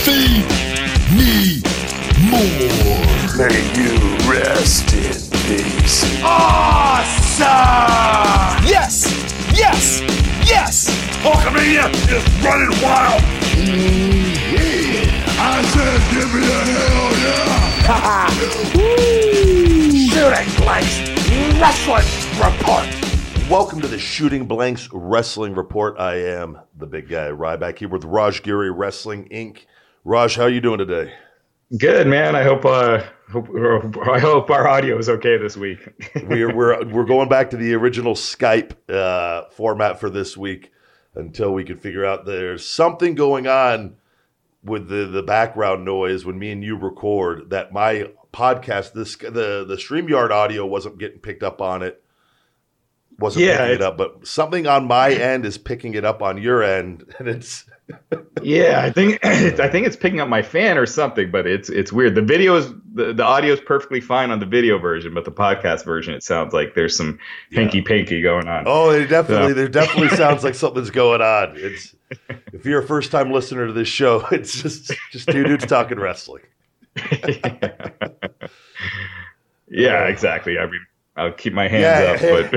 Feed me more. May you rest in peace. Awesome! Yes! Yes! Yes! Hulkamania is running wild! I said give me a hell yeah! Shooting Blanks Wrestling Report. Welcome to the Shooting Blanks Wrestling Report. I am the big guy, Ryback, here with Raj Giri Wrestling Inc. Raj, how are you doing today? Good, man. I hope our audio is okay this week. We're going back to the original Skype format for this week until we can figure out there's something going on with the background noise when me and you record that my podcast, the StreamYard audio wasn't getting picked up on it. Picking it up, but something on my end is picking it up on your end, and it's yeah. I think it's picking up my fan or something, but it's weird. The video is the audio is perfectly fine on the video version, but the podcast version, it sounds like there's some hanky panky going on. Oh, there definitely sounds like something's going on. It's if you're a first time listener to this show, it's just two dudes talking wrestling. Yeah, exactly. I mean, I'll keep my hands up,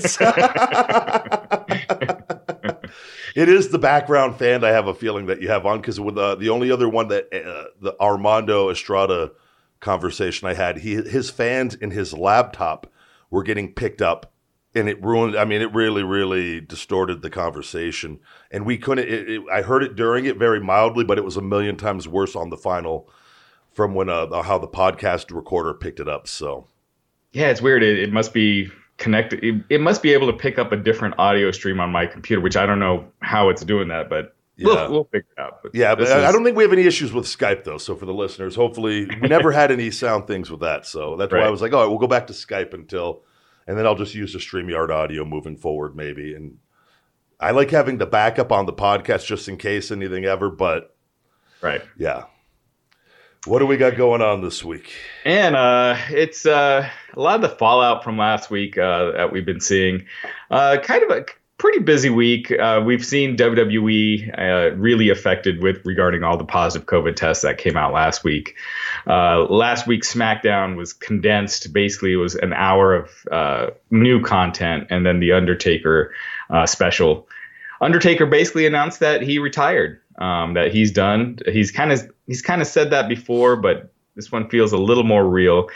but it is the background fan I have a feeling that you have on, because with the only other one that the Armando Estrada conversation I had, his fans in his laptop were getting picked up, and it ruined. I mean, it really, really distorted the conversation, and we couldn't. I heard it during it very mildly, but it was a million times worse on the final from when how the podcast recorder picked it up. So. Yeah, it's weird. It must be connected. It must be able to pick up a different audio stream on my computer, which I don't know how it's doing that, but we'll figure it out. But I don't think we have any issues with Skype, though. So for the listeners, hopefully we never had any sound things with that. So that's why I was like, all right, we'll go back to Skype and then I'll just use the StreamYard audio moving forward maybe. And I like having the backup on the podcast just in case anything ever, but yeah. What do we got going on this week? And it's a lot of the fallout from last week that we've been seeing. Kind of a pretty busy week. We've seen WWE really affected regarding all the positive COVID tests that came out last week. Last week's SmackDown was condensed. Basically, it was an hour of new content, and then the Undertaker special. Undertaker basically announced that he retired. That he's done. He's kind of said that before, but this one feels a little more real.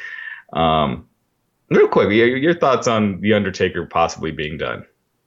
Real quick, your thoughts on the Undertaker possibly being done?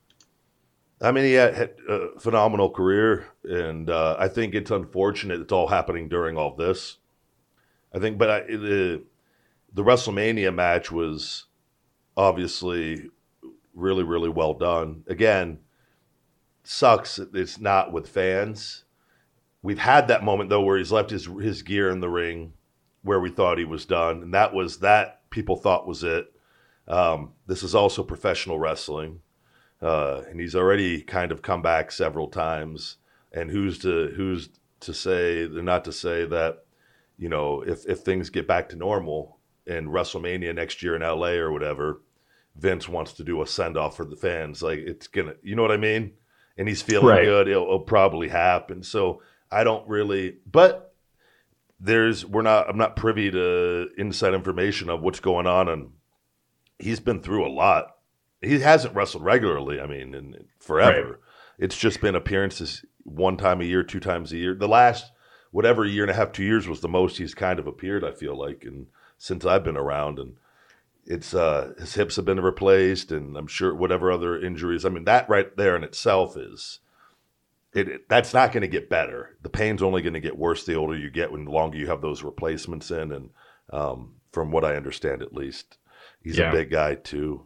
I mean, he had a phenomenal career, and I think it's unfortunate it's all happening during all this. I think, but the WrestleMania match was obviously really, really well done. Again, sucks it's not with fans. We've had that moment, though, where he's left his gear in the ring where we thought he was done. And that people thought was it. This is also professional wrestling. And he's already kind of come back several times. And who's to say, not to say that, you know, if things get back to normal in WrestleMania next year in LA or whatever, Vince wants to do a send-off for the fans. Like, it's going to, you know what I mean? And he's feeling good. It'll probably happen. So, I don't really, but I'm not privy to inside information of what's going on, and he's been through a lot. He hasn't wrestled regularly, I mean, in forever. Right. It's just been appearances one time a year, two times a year. The last, whatever, year and a half, 2 years was the most he's kind of appeared, I feel like, and since I've been around, and it's his hips have been replaced, and I'm sure whatever other injuries. I mean, that right there in itself is. That's not going to get better. The pain's only going to get worse the older you get, when the longer you have those replacements in. And from what I understand, at least, he's a big guy too.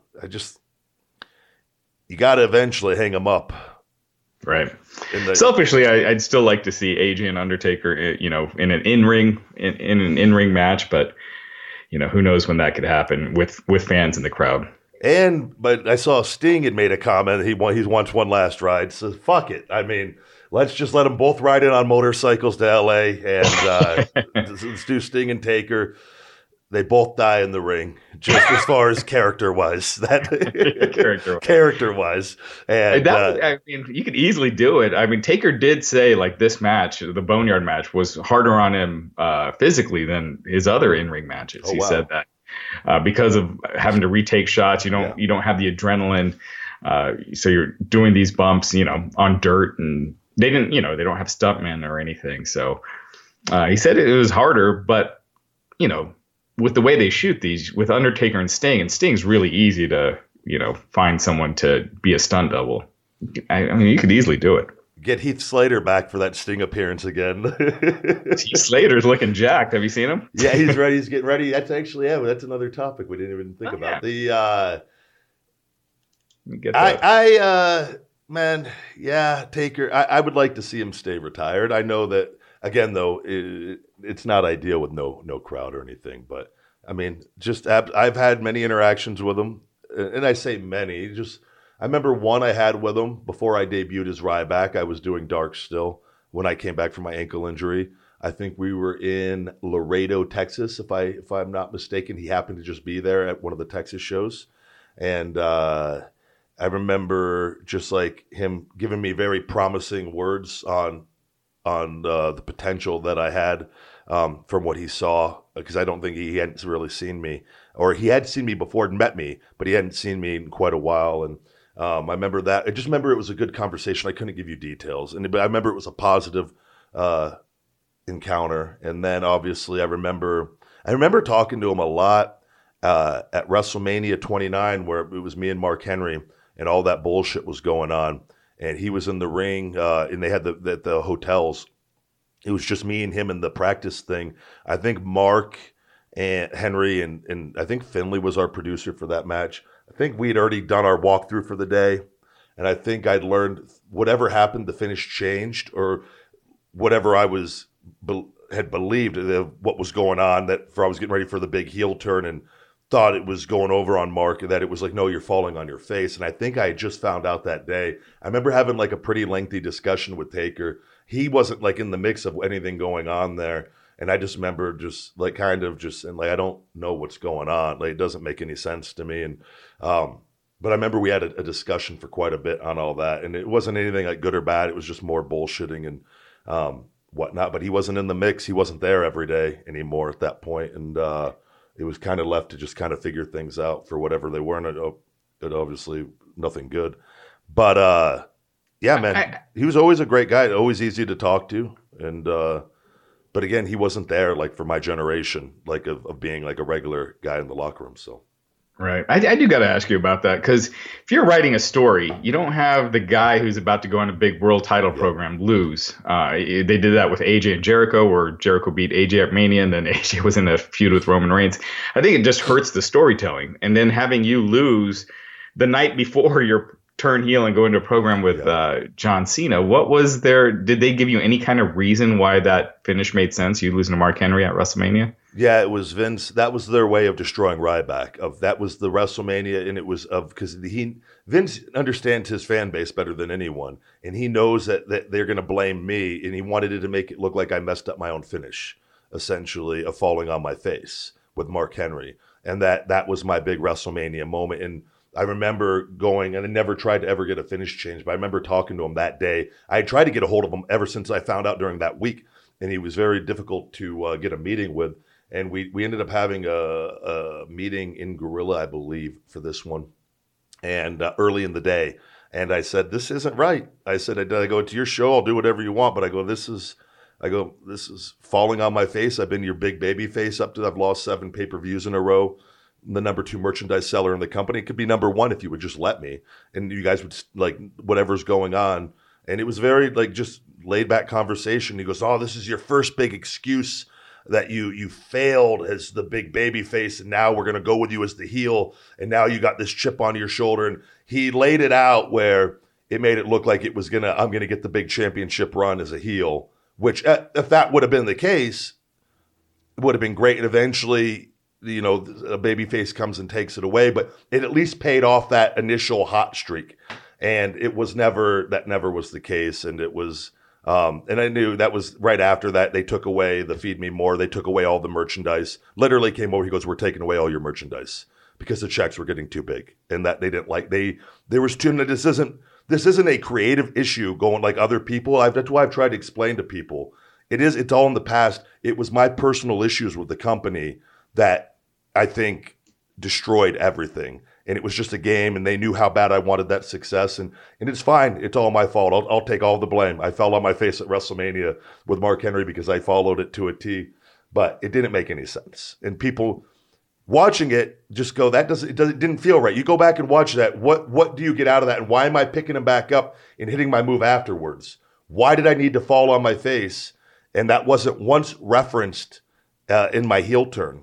You got to eventually hang him up. Right. Selfishly, I'd still like to see AJ and Undertaker, in an in-ring match, but who knows when that could happen with fans in the crowd. But I saw Sting had made a comment. He wants one last ride. So fuck it. I mean, let's just let them both ride in on motorcycles to LA, and let's do Sting and Taker. they both die in the ring, just as far as character-wise. Character-wise. And I mean, you could easily do it. I mean, Taker did say, like, this match, the Boneyard match, was harder on him physically than his other in-ring matches. He said that because of having to retake shots, you don't have the adrenaline. So you're doing these bumps, on dirt, and they don't have stuntmen or anything. So he said it was harder, but, with the way they shoot these, with Undertaker and Sting's really easy to, find someone to be a stunt double. I mean, you could easily do it. Get Heath Slater back for that Sting appearance again. Heath Slater's looking jacked. Have you seen him? Yeah, he's ready. He's getting ready. That's actually, that's another topic we didn't even think about. Yeah. Taker, I would like to see him stay retired. I know that, again, though, it's not ideal with no crowd or anything. But, I mean, I've had many interactions with him. And I say many. I remember one I had with him before I debuted as Ryback. I was doing Dark still when I came back from my ankle injury. I think we were in Laredo, Texas, if I'm not mistaken. He happened to just be there at one of the Texas shows. And I remember just like him giving me very promising words on the potential that I had from what he saw, because I don't think he hadn't really seen me, or he had seen me before and met me, but he hadn't seen me in quite a while. And I remember that. I just remember it was a good conversation. I couldn't give you details, but I remember it was a positive encounter. And then obviously I remember talking to him a lot at WrestleMania 29, where it was me and Mark Henry, and all that bullshit was going on. And he was in the ring, and they had the hotels. It was just me and him in the practice thing. I think Mark and Henry and I think Finley was our producer for that match. I think we'd already done our walkthrough for the day. And I think I'd learned whatever happened, the finish changed, or whatever I had believed what was going on, I was getting ready for the big heel turn and thought it was going over on Mark, and that it was like, no, you're falling on your face. And I think I had just found out that day. I remember having like a pretty lengthy discussion with Taker. He wasn't like in the mix of anything going on there. And I just remember I don't know what's going on. Like, it doesn't make any sense to me. And, but I remember we had a discussion for quite a bit on all that, and it wasn't anything like good or bad. It was just more bullshitting and whatnot, but he wasn't in the mix. He wasn't there every day anymore at that point. And, it was kind of left to just kind of figure things out for whatever they were. And it obviously nothing good. But, man, he was always a great guy, always easy to talk to. And, but again, he wasn't there like for my generation, like of being like a regular guy in the locker room. So. Right. I do got to ask you about that, because if you're writing a story, you don't have the guy who's about to go on a big world title program lose. They did that with AJ and Jericho, where Jericho beat AJ at Mania, and then AJ was in a feud with Roman Reigns. I think it just hurts the storytelling. And then having you lose the night before your turn heel and go into a program with John Cena, did they give you any kind of reason why that finish made sense, you losing to Mark Henry at WrestleMania? Yeah, it was Vince. That was their way of destroying Ryback. That was the WrestleMania, and it was because Vince understands his fan base better than anyone, and he knows that they're going to blame me, and he wanted it to make it look like I messed up my own finish, essentially, of falling on my face with Mark Henry, and that was my big WrestleMania moment. And I remember going, and I never tried to ever get a finish change, but I remember talking to him that day. I had tried to get a hold of him ever since I found out during that week, and he was very difficult to get a meeting with. And we ended up having a meeting in Gorilla, I believe, for this one, and early in the day. And I said, this isn't right. I said, I go, it's your show. I'll do whatever you want. But I go, this is falling on my face. I've been your big baby face I've lost 7 pay-per-views in a row. I'm the number 2 merchandise seller in the company. It could be number 1 if you would just let me. And you guys would, like, whatever's going on. And it was very, like, just laid back conversation. He goes, oh, this is your first big excuse that you failed as the big baby face, and now we're going to go with you as the heel, and now you got this chip on your shoulder. And he laid it out where it made it look like it was I'm going to get the big championship run as a heel, which if that would have been the case, it would have been great. And eventually, a baby face comes and takes it away, but it at least paid off that initial hot streak. And never was the case. And it was, And I knew that was right after that. They took away the Feed Me More. They took away all the merchandise. Literally came over. He goes, "We're taking away all your merchandise because the checks were getting too big," and that they didn't like. There was too. This isn't a creative issue going like other people. That's why I've tried to explain to people. It's all in the past. It was my personal issues with the company that I think destroyed everything. And it was just a game, and they knew how bad I wanted that success. And it's fine. It's all my fault. I'll take all the blame. I fell on my face at WrestleMania with Mark Henry because I followed it to a T. But it didn't make any sense. And people watching it just go, it didn't feel right. You go back and watch that. What do you get out of that? And why am I picking him back up and hitting my move afterwards? Why did I need to fall on my face? And that wasn't once referenced in my heel turn.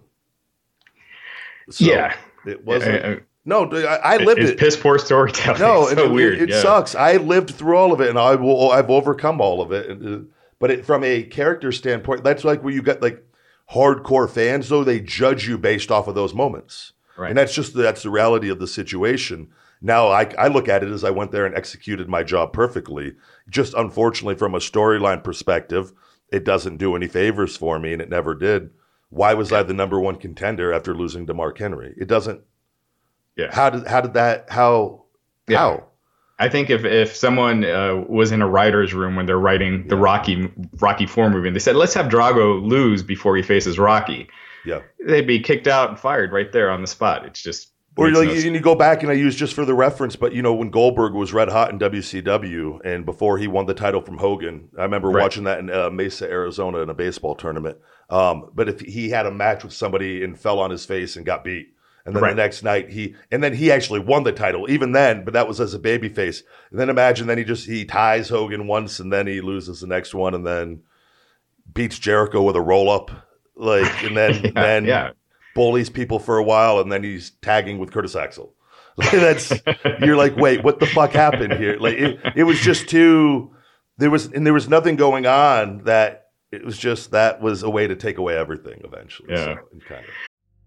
So yeah. It wasn't. No, I lived it. It's piss poor storytelling. No, it's so weird. It sucks. I lived through all of it, and I've overcome all of it. But from a character standpoint, that's like where you got like hardcore fans, though they judge you based off of those moments, right? And that's the reality of the situation. Now I look at it as I went there and executed my job perfectly. Just unfortunately, from a storyline perspective, it doesn't do any favors for me, and it never did. Why was I the number one contender after losing to Mark Henry? It doesn't. Yeah. How did that? How? Yeah. How? I think if someone was in a writer's room when they're writing the Rocky IV movie and they said, let's have Drago lose before he faces Rocky, they'd be kicked out and fired right there on the spot. It's just. Or like, and you go back, and I use just for the reference, but when Goldberg was red hot in WCW and before he won the title from Hogan, I remember watching that in Mesa, Arizona in a baseball tournament. But if he had a match with somebody and fell on his face and got beat, and then the next night he actually won the title even then, but that was as a babyface. And then imagine he ties Hogan once and then he loses the next one and then beats Jericho with a roll up, and then bullies people for a while, and then he's tagging with Curtis Axel. You're like, wait, what the fuck happened here? Like it was just too. There was nothing going on that. It was just that was a way to take away everything eventually. Yeah. So, kind of.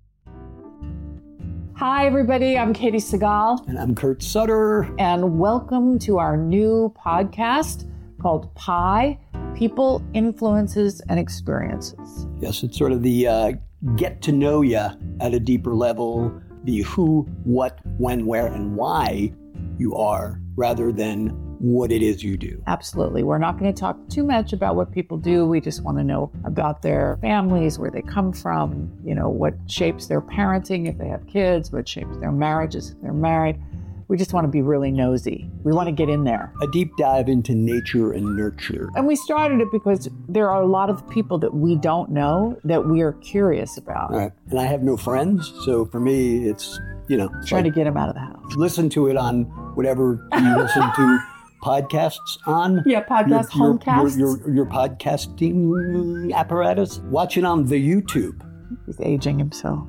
Hi, everybody. I'm Katie Segal. And I'm Kurt Sutter. And welcome to our new podcast called Pi, People, Influences, and Experiences. Yes, it's sort of the get to know you at a deeper level, the who, what, when, where, and why you are, rather than what it is you do. Absolutely. We're not going to talk too much about what people do. We just want to know about their families, where they come from, what shapes their parenting if they have kids, what shapes their marriages if they're married. We just want to be really nosy. We want to get in there. A deep dive into nature and nurture. And we started it because there are a lot of people that we don't know that we are curious about. Right. And I have no friends, so for me, it's, trying to get them out of the house. Listen to it on whatever you listen to podcasts on. Yeah, podcast, homecasts. Your podcasting apparatus. Watch it on the YouTube. He's aging himself.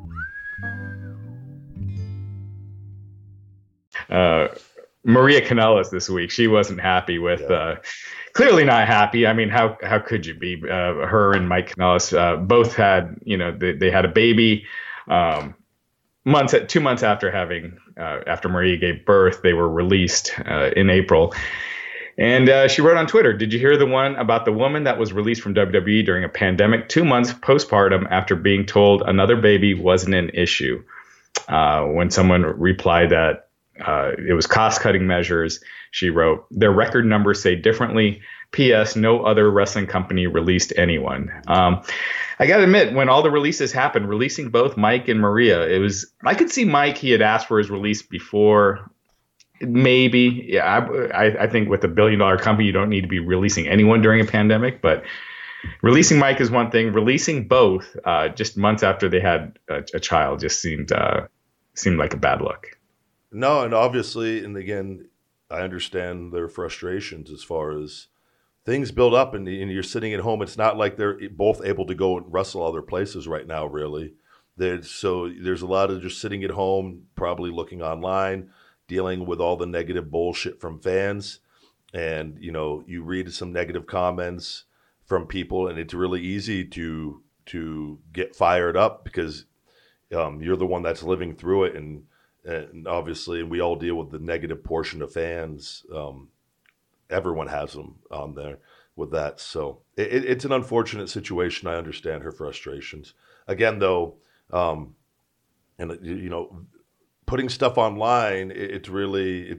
Maria Kanellis this week, she wasn't happy with, clearly not happy. I mean, how could you be? Her and Mike Kanellis both had, they had a baby 2 months after after Maria gave birth. They were released in April. And she wrote on Twitter, did you hear the one about the woman that was released from WWE during a pandemic 2 months postpartum after being told another baby wasn't an issue? When someone replied that it was cost-cutting measures, she wrote, their record numbers say differently. P.S. No other wrestling company released anyone. I got to admit, when all the releases happened, releasing both Mike and Maria, I could see Mike, he had asked for his release before. Maybe. Yeah, I think with a billion-dollar company, you don't need to be releasing anyone during a pandemic. But releasing Mike is one thing. Releasing both just months after they had a child just seemed like a bad look. No, and obviously, and again, I understand their frustrations as far as things build up and you're sitting at home. It's not like they're both able to go and wrestle other places right now, really. So there's a lot of just sitting at home, probably looking online, dealing with all the negative bullshit from fans. And, you read some negative comments from people, and it's really easy to get fired up because you're the one that's living through it. And obviously, we all deal with the negative portion of fans everyone has them on there with that. So it's an unfortunate situation. I understand her frustrations. Again, though, and you know, putting stuff online, it's really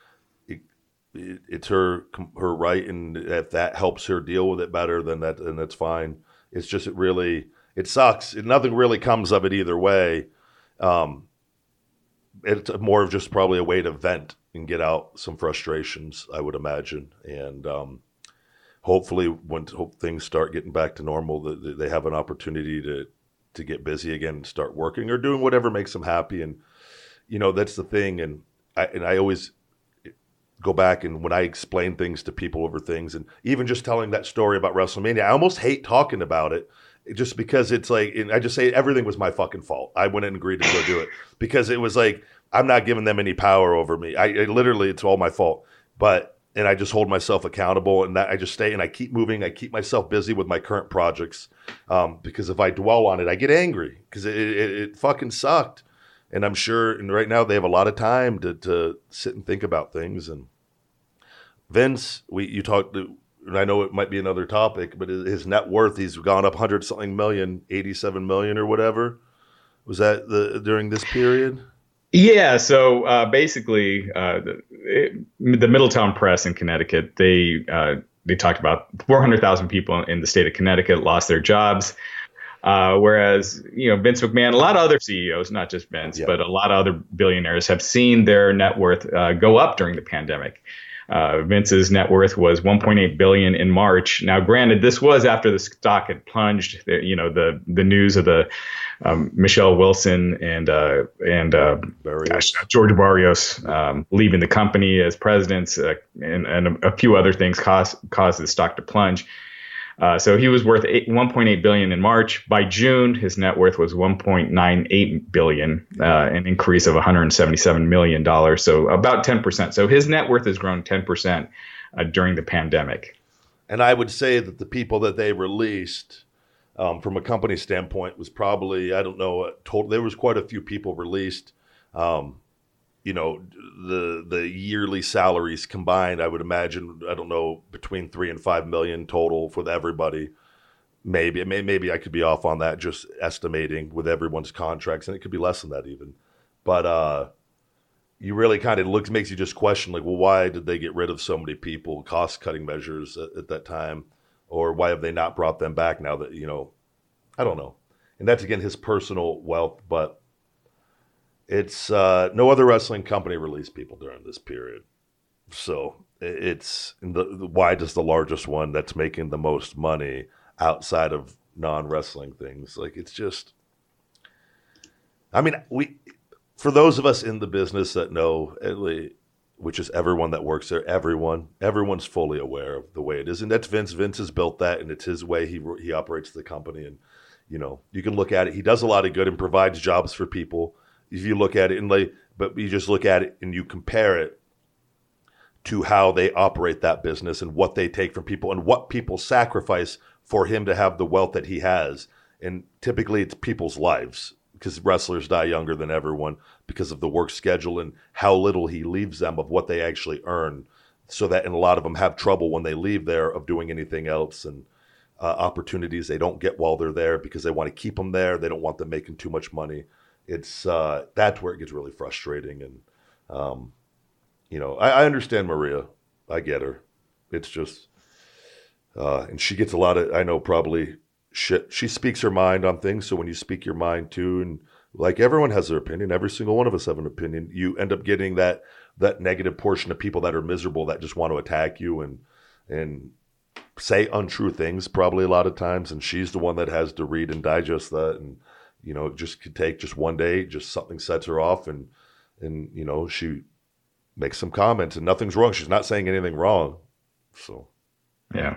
it's her right, and if that helps her deal with it better, then that's fine. It's just it sucks. Nothing really comes of it either way. It's more of just probably a way to vent and get out some frustrations, I would imagine. And hopefully, when things start getting back to normal, they have an opportunity to get busy again and start working or doing whatever makes them happy. And you know, that's the thing. And I always go back, and when I explain things to people over things, and even just telling that story about WrestleMania, I almost hate talking about it. Just because it's like, and I just say everything was my fucking fault. I went and agreed to go do it because it was like, I'm not giving them any power over me. I literally, it's all my fault. And I just hold myself accountable, and that I just stay and I keep moving. I keep myself busy with my current projects because if I dwell on it, I get angry because it fucking sucked. And I'm sure, and right now they have a lot of time to sit and think about things. And Vince, you talked to, and I know it might be another topic, but his net worth, he's gone up 100-something million, 87 million or whatever. Was that during this period? Yeah. So basically, the Middletown Press in Connecticut, they talked about 400,000 people in the state of Connecticut lost their jobs. Whereas, you know, Vince McMahon, a lot of other CEOs, not just Vince, but a lot of other billionaires have seen their net worth go up during the pandemic. Vince's net worth was $1.8 billion in March. Now, granted, this was after the stock had plunged. You know, the news of the Michelle Wilson and George Barrios leaving the company as presidents and a few other things caused the stock to plunge. So he was worth $1.8 billion in March. By June, his net worth was $1.98 billion, an increase of $177 million. So about 10%. So his net worth has grown 10% during the pandemic. And I would say that the people that they released, from a company standpoint, was probably, I don't know, there was quite a few people released. You know, the yearly salaries combined, I would imagine, I don't know, between 3 and 5 million total for everybody. Maybe I could be off on that, just estimating with everyone's contracts, and it could be less than that even. But you really kind of makes you just question, like, well, why did they get rid of so many people, cost-cutting measures at that time? Or why have they not brought them back now that, you know, I don't know. And that's, again, his personal wealth, but it's no other wrestling company released people during this period. So it's why does the largest one that's making the most money outside of non-wrestling things? Like, it's just, I mean, for those of us in the business that know, which is everyone that works there, everyone's fully aware of the way it is. And that's Vince. Vince has built that, and it's his way he operates the company. And, you know, you can look at it. He does a lot of good and provides jobs for people. If you look at it but you just look at it and you compare it to how they operate that business and what they take from people and what people sacrifice for him to have the wealth that he has. And typically it's people's lives, because wrestlers die younger than everyone because of the work schedule and how little he leaves them of what they actually earn. So that, and a lot of them have trouble when they leave there of doing anything else, and opportunities they don't get while they're there because they want to keep them there. They don't want them making too much money. It's that's where it gets really frustrating. And, you know, I understand Maria. I get her. It's just, and she gets a lot of, I know, probably shit. She speaks her mind on things. So when you speak your mind too, and like everyone has their opinion, every single one of us have an opinion, you end up getting that negative portion of people that are miserable, that just want to attack you and say untrue things probably a lot of times. And she's the one that has to read and digest that. And, you know, it just could take just one day, just something sets her off, and you know, she makes some comments and nothing's wrong. She's not saying anything wrong. So, yeah.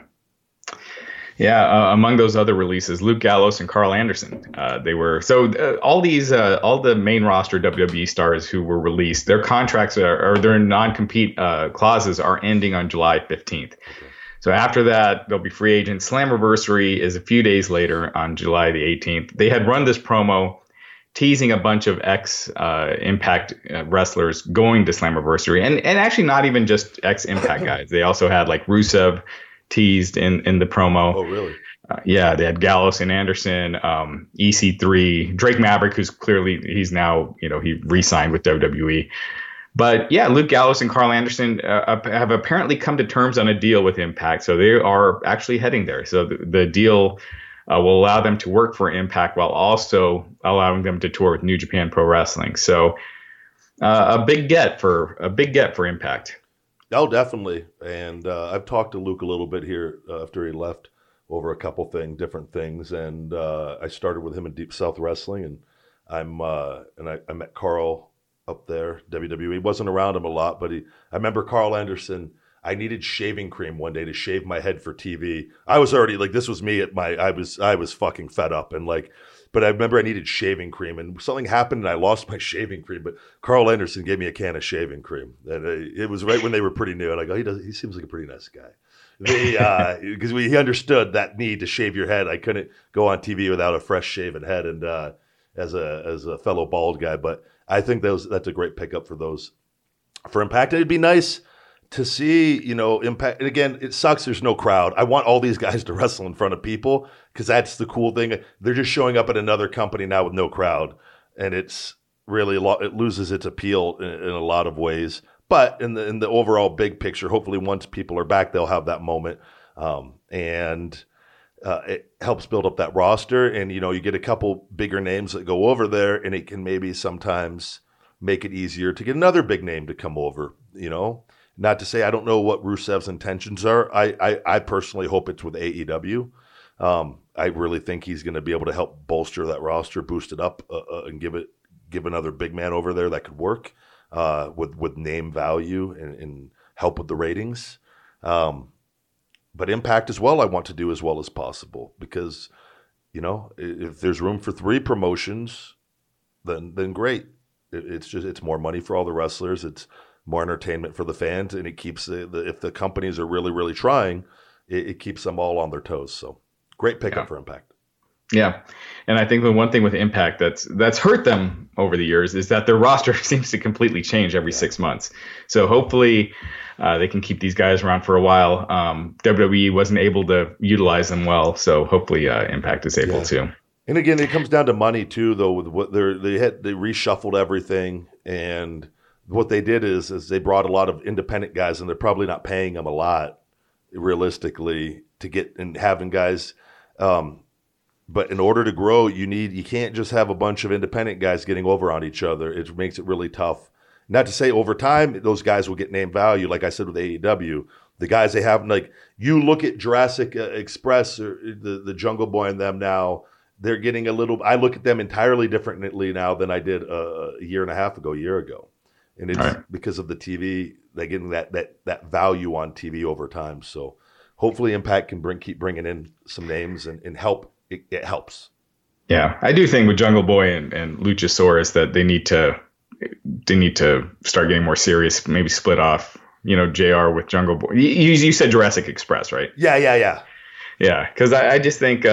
Among those other releases, Luke Gallows and Carl Anderson, they were, all the main roster WWE stars who were released, their contracts or their non-compete clauses are ending on July 15th. Okay. So after that, they'll be free agents. Slammiversary is a few days later on July the 18th. They had run this promo teasing a bunch of ex-Impact wrestlers going to Slammiversary, and actually not even just ex-Impact guys. They also had like Rusev teased in the promo. Oh, really? Yeah, they had Gallows and Anderson, EC3, Drake Maverick, who's clearly he's now he re-signed with WWE. But yeah, Luke Gallows and Carl Anderson have apparently come to terms on a deal with Impact, so they are actually heading there. So the deal will allow them to work for Impact while also allowing them to tour with New Japan Pro Wrestling. So a big get for Impact. Oh, definitely. And I've talked to Luke a little bit here after he left over a couple different things, and I started with him in Deep South Wrestling, and I met Carl up there, WWE. Wasn't around him a lot, but I remember Carl Anderson. I needed shaving cream one day to shave my head for TV. I was already like, this was me I was fucking fed up, and like, but I remember I needed shaving cream, and something happened and I lost my shaving cream, but Carl Anderson gave me a can of shaving cream, and it was right when they were pretty new, and I go, he seems like a pretty nice guy. Because he understood that need to shave your head. I couldn't go on TV without a fresh shaven head, and as a fellow bald guy, but I think that's a great pickup for Impact. It'd be nice to see, Impact. And again, it sucks there's no crowd. I want all these guys to wrestle in front of people because that's the cool thing. They're just showing up at another company now with no crowd, and it's really it loses its appeal in a lot of ways. But in the overall big picture, hopefully once people are back, they'll have that moment, and it helps build up that roster. And you get a couple bigger names that go over there, and it can maybe sometimes make it easier to get another big name to come over. Not to say I don't know what Rusev's intentions are. I personally hope it's with AEW. I really think he's going to be able to help bolster that roster, boost it up, and give another big man over there that could work. With name value and help with the ratings. But Impact as well, I want to do as well as possible because, if there's room for 3 promotions, then great. It's more money for all the wrestlers. It's more entertainment for the fans, and it keeps if the companies are really, really trying, it keeps them all on their toes. So great pickup for Impact. Yeah, and I think the one thing with Impact that's hurt them over the years is that their roster seems to completely change every 6 months. So hopefully they can keep these guys around for a while. WWE wasn't able to utilize them well, so hopefully Impact is able to. And again, it comes down to money too, though. With what they reshuffled everything, and what they did is they brought a lot of independent guys, and they're probably not paying them a lot, realistically, to get and having guys. But in order to grow, you can't just have a bunch of independent guys getting over on each other. It makes it really tough. Not to say over time, those guys will get name value. Like I said with AEW, the guys they have, like you look at Jurassic Express or the Jungle Boy and them now, they're getting I look at them entirely differently now than I did a year and a half ago, a year ago. And it's because of the TV, they're getting that value on TV over time. So hopefully Impact can keep bringing in some names and help. It helps. Yeah, I do think with Jungle Boy and Luchasaurus that they need to start getting more serious. Maybe split off, JR with Jungle Boy. You said Jurassic Express, right? Yeah. Because I just think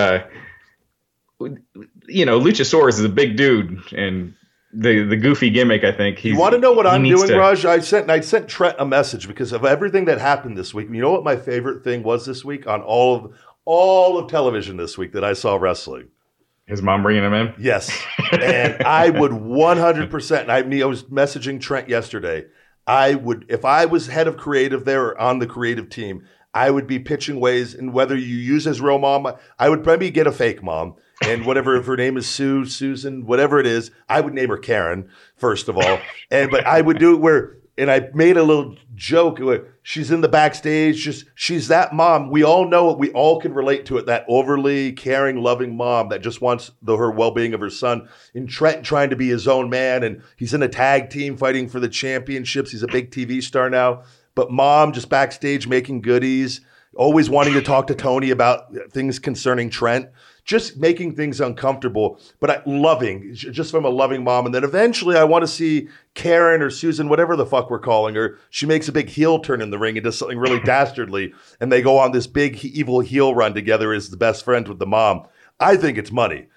Luchasaurus is a big dude, and the goofy gimmick. I think you want to know what I'm doing, Raj? I sent Trent a message because of everything that happened this week. You know what my favorite thing was this week on all of television this week that I saw wrestling? His mom bringing him in? Yes. And I would 100%, and I was messaging Trent yesterday, if I was head of creative there or on the creative team, I would be pitching ways, and whether you use his real mom, I would probably get a fake mom, and whatever, if her name is Sue, Susan, whatever it is, I would name her Karen, first of all. But I would do it and I made a little joke where she's in the backstage, she's that mom. We all know it. We all can relate to it. That overly caring, loving mom that just wants her well-being of her son. And Trent trying to be his own man, and he's in a tag team fighting for the championships. He's a big TV star now. But mom just backstage making goodies, always wanting to talk to Tony about things concerning Trent. Just making things uncomfortable, but loving, just from a loving mom. And then eventually I want to see Karen or Susan, whatever the fuck we're calling her, she makes a big heel turn in the ring and does something really dastardly, and they go on this big evil heel run together as the best friends with the mom. I think it's money.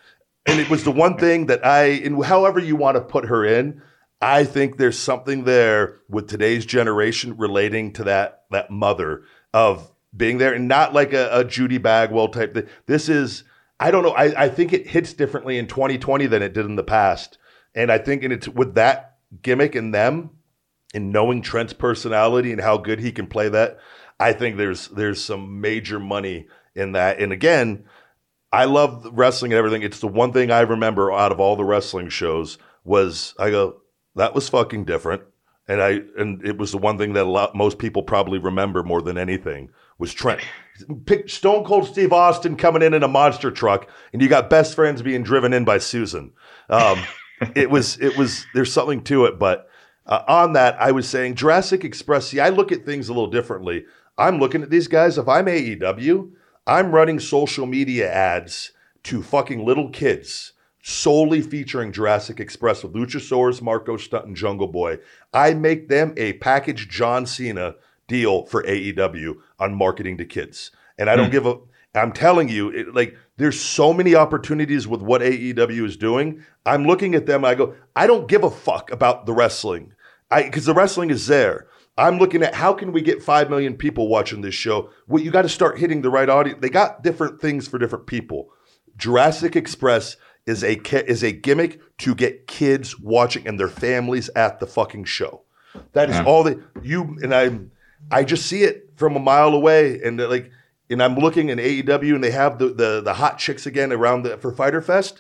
And it was the one thing that and however you want to put her in, I think there's something there with today's generation relating to that mother of being there, and not like a Judy Bagwell type thing. This is, I don't know. I think it hits differently in 2020 than it did in the past. And I think it's with that gimmick and them, and knowing Trent's personality and how good he can play that, I think there's some major money in that. And again, I love wrestling and everything. It's the one thing I remember out of all the wrestling shows was I go, that was fucking different. And it was the one thing that most people probably remember more than anything was Trent. Pick Stone Cold Steve Austin coming in a monster truck, and you got Best Friends being driven in by Susan. It was there's something to it. But on that, I was saying Jurassic Express. See, I look at things a little differently. I'm looking at these guys. If I'm AEW, I'm running social media ads to fucking little kids, solely featuring Jurassic Express with Luchasaurus, Marco Stunt, and Jungle Boy. I make them a packaged John Cena deal for AEW on marketing to kids. And I don't give a, I'm telling you, there's so many opportunities with what AEW is doing. I'm looking at them and I go, I don't give a fuck about the wrestling. Because the wrestling is there. I'm looking at how can we get 5 million people watching this show? Well, you got to start hitting the right audience. They got different things for different people. Jurassic Express is a gimmick to get kids watching and their families at the fucking show. That is all that you and I just see it from a mile away, and I'm looking in AEW and they have the hot chicks again around for Fyter Fest.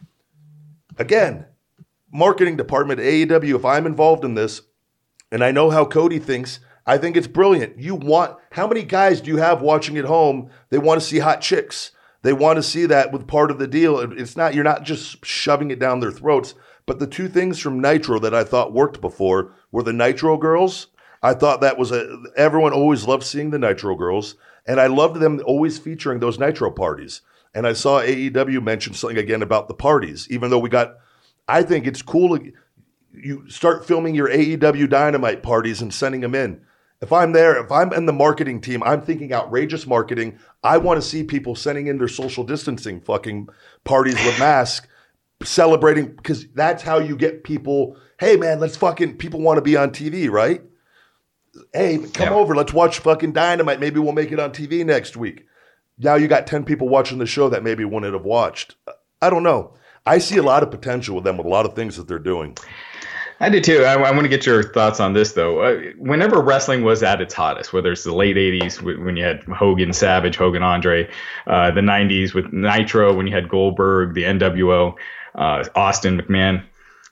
Again, marketing department at AEW, if I'm involved in this, and I know how Cody thinks, I think it's brilliant. How many guys do you have watching at home? They want to see hot chicks. They want to see that with part of the deal. You're not just shoving it down their throats. But the two things from Nitro that I thought worked before were the Nitro girls. I thought that was everyone always loved seeing the Nitro girls. And I loved them always featuring those Nitro parties. And I saw AEW mention something again about the parties, even though I think it's cool. You start filming your AEW Dynamite parties and sending them in. If I'm in the marketing team, I'm thinking outrageous marketing. I want to see people sending in their social distancing fucking parties with masks, celebrating, because that's how you get people. Hey man, people want to be on TV, right? Hey, come over, let's watch fucking Dynamite. Maybe we'll make it on TV next week. Now you got 10 people watching the show that maybe wouldn't have watched. I don't know. I see a lot of potential with them with a lot of things that they're doing. I do too. I want to get your thoughts on this, though. Whenever wrestling was at its hottest, whether it's the late 80s when you had Hogan, Savage, Hogan, Andre, the 90s with Nitro when you had Goldberg, the NWO, Austin, McMahon,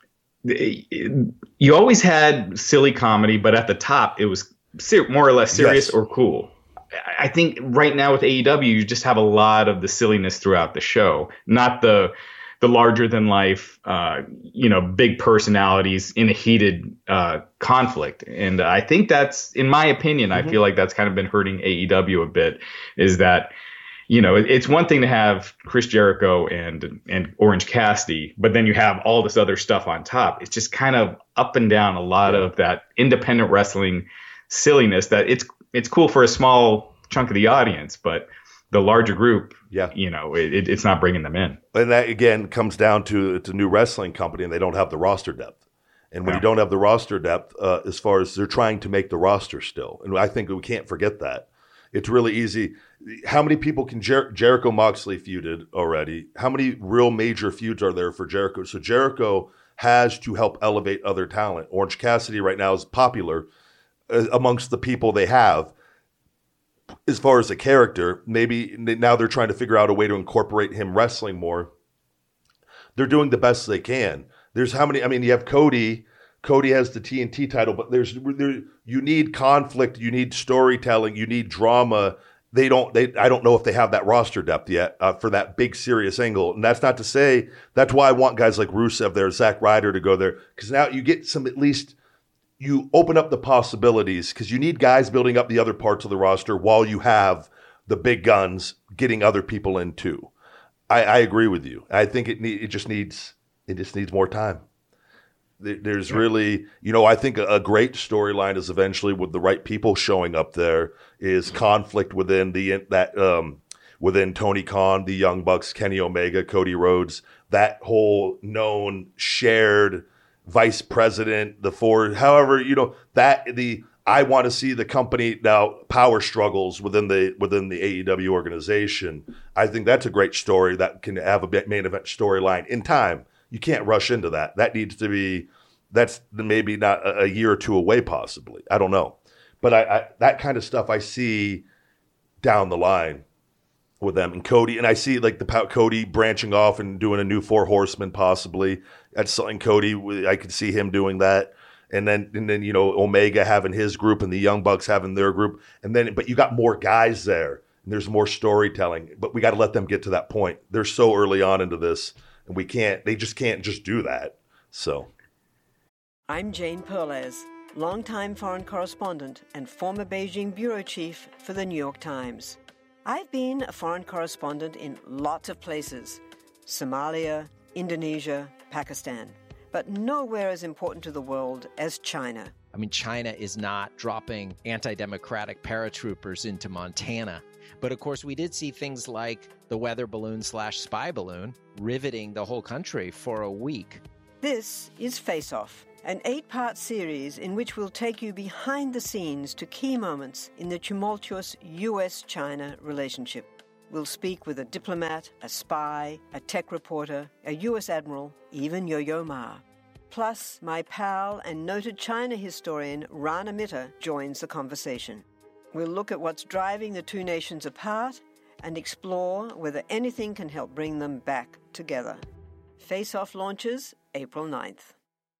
you always had silly comedy, but at the top it was more or less serious or cool. I think right now with AEW, you just have a lot of the silliness throughout the show, not the larger than life, big personalities in a heated conflict. And I think that's, in my opinion, I feel like that's kind of been hurting AEW a bit, is that, it's one thing to have Chris Jericho and Orange Cassidy, but then you have all this other stuff on top. It's just kind of up and down a lot of that independent wrestling silliness that it's cool for a small chunk of the audience, but the larger group, it's not bringing them in. And that, again, comes down to it's a new wrestling company, and they don't have the roster depth. And when you don't have the roster depth, as far as they're trying to make the roster still, and I think we can't forget that. It's really easy. How many people can Jericho Moxley feuded already? How many real major feuds are there for Jericho? So Jericho has to help elevate other talent. Orange Cassidy right now is popular amongst the people they have. As far as a character, maybe now they're trying to figure out a way to incorporate him wrestling more. They're doing the best they can. There's how many? I mean, you have Cody. Cody has the TNT title, but you need conflict, you need storytelling, you need drama. I don't know if they have that roster depth yet for that big serious angle. And that's not to say that's why I want guys like Rusev there, Zack Ryder to go there, because now you get some, at least you open up the possibilities, because you need guys building up the other parts of the roster while you have the big guns getting other people in too. I agree with you. I think it just needs more time. There's really, I think a great storyline is eventually with the right people showing up there is conflict within within Tony Khan, the Young Bucks, Kenny Omega, Cody Rhodes, that whole known shared vice president, I want to see the company now power struggles within the AEW organization. I think that's a great story that can have a main event storyline in time. You can't rush into that. That needs to be, that's maybe not a year or two away, possibly. I don't know. But I that kind of stuff I see down the line with them and Cody. And I see like Cody branching off and doing a new 4 Horsemen possibly. That's something Cody, I could see him doing that. And then Omega having his group and the Young Bucks having their group. But you got more guys there and there's more storytelling. But we got to let them get to that point. They're so early on into this. And they just can't do that. So. I'm Jane Perlez, longtime foreign correspondent and former Beijing bureau chief for the New York Times. I've been a foreign correspondent in lots of places: Somalia, Indonesia, Pakistan, but nowhere as important to the world as China. I mean, China is not dropping anti-democratic paratroopers into Montana. But of course, we did see things like the weather balloon / spy balloon riveting the whole country for a week. This is Face Off, an 8-part series in which we'll take you behind the scenes to key moments in the tumultuous U.S.-China relationship. We'll speak with a diplomat, a spy, a tech reporter, a U.S. admiral, even Yo-Yo Ma. Plus, my pal and noted China historian Rana Mitter joins the conversation. We'll look at what's driving the two nations apart and explore whether anything can help bring them back together. Face Off launches April 9th.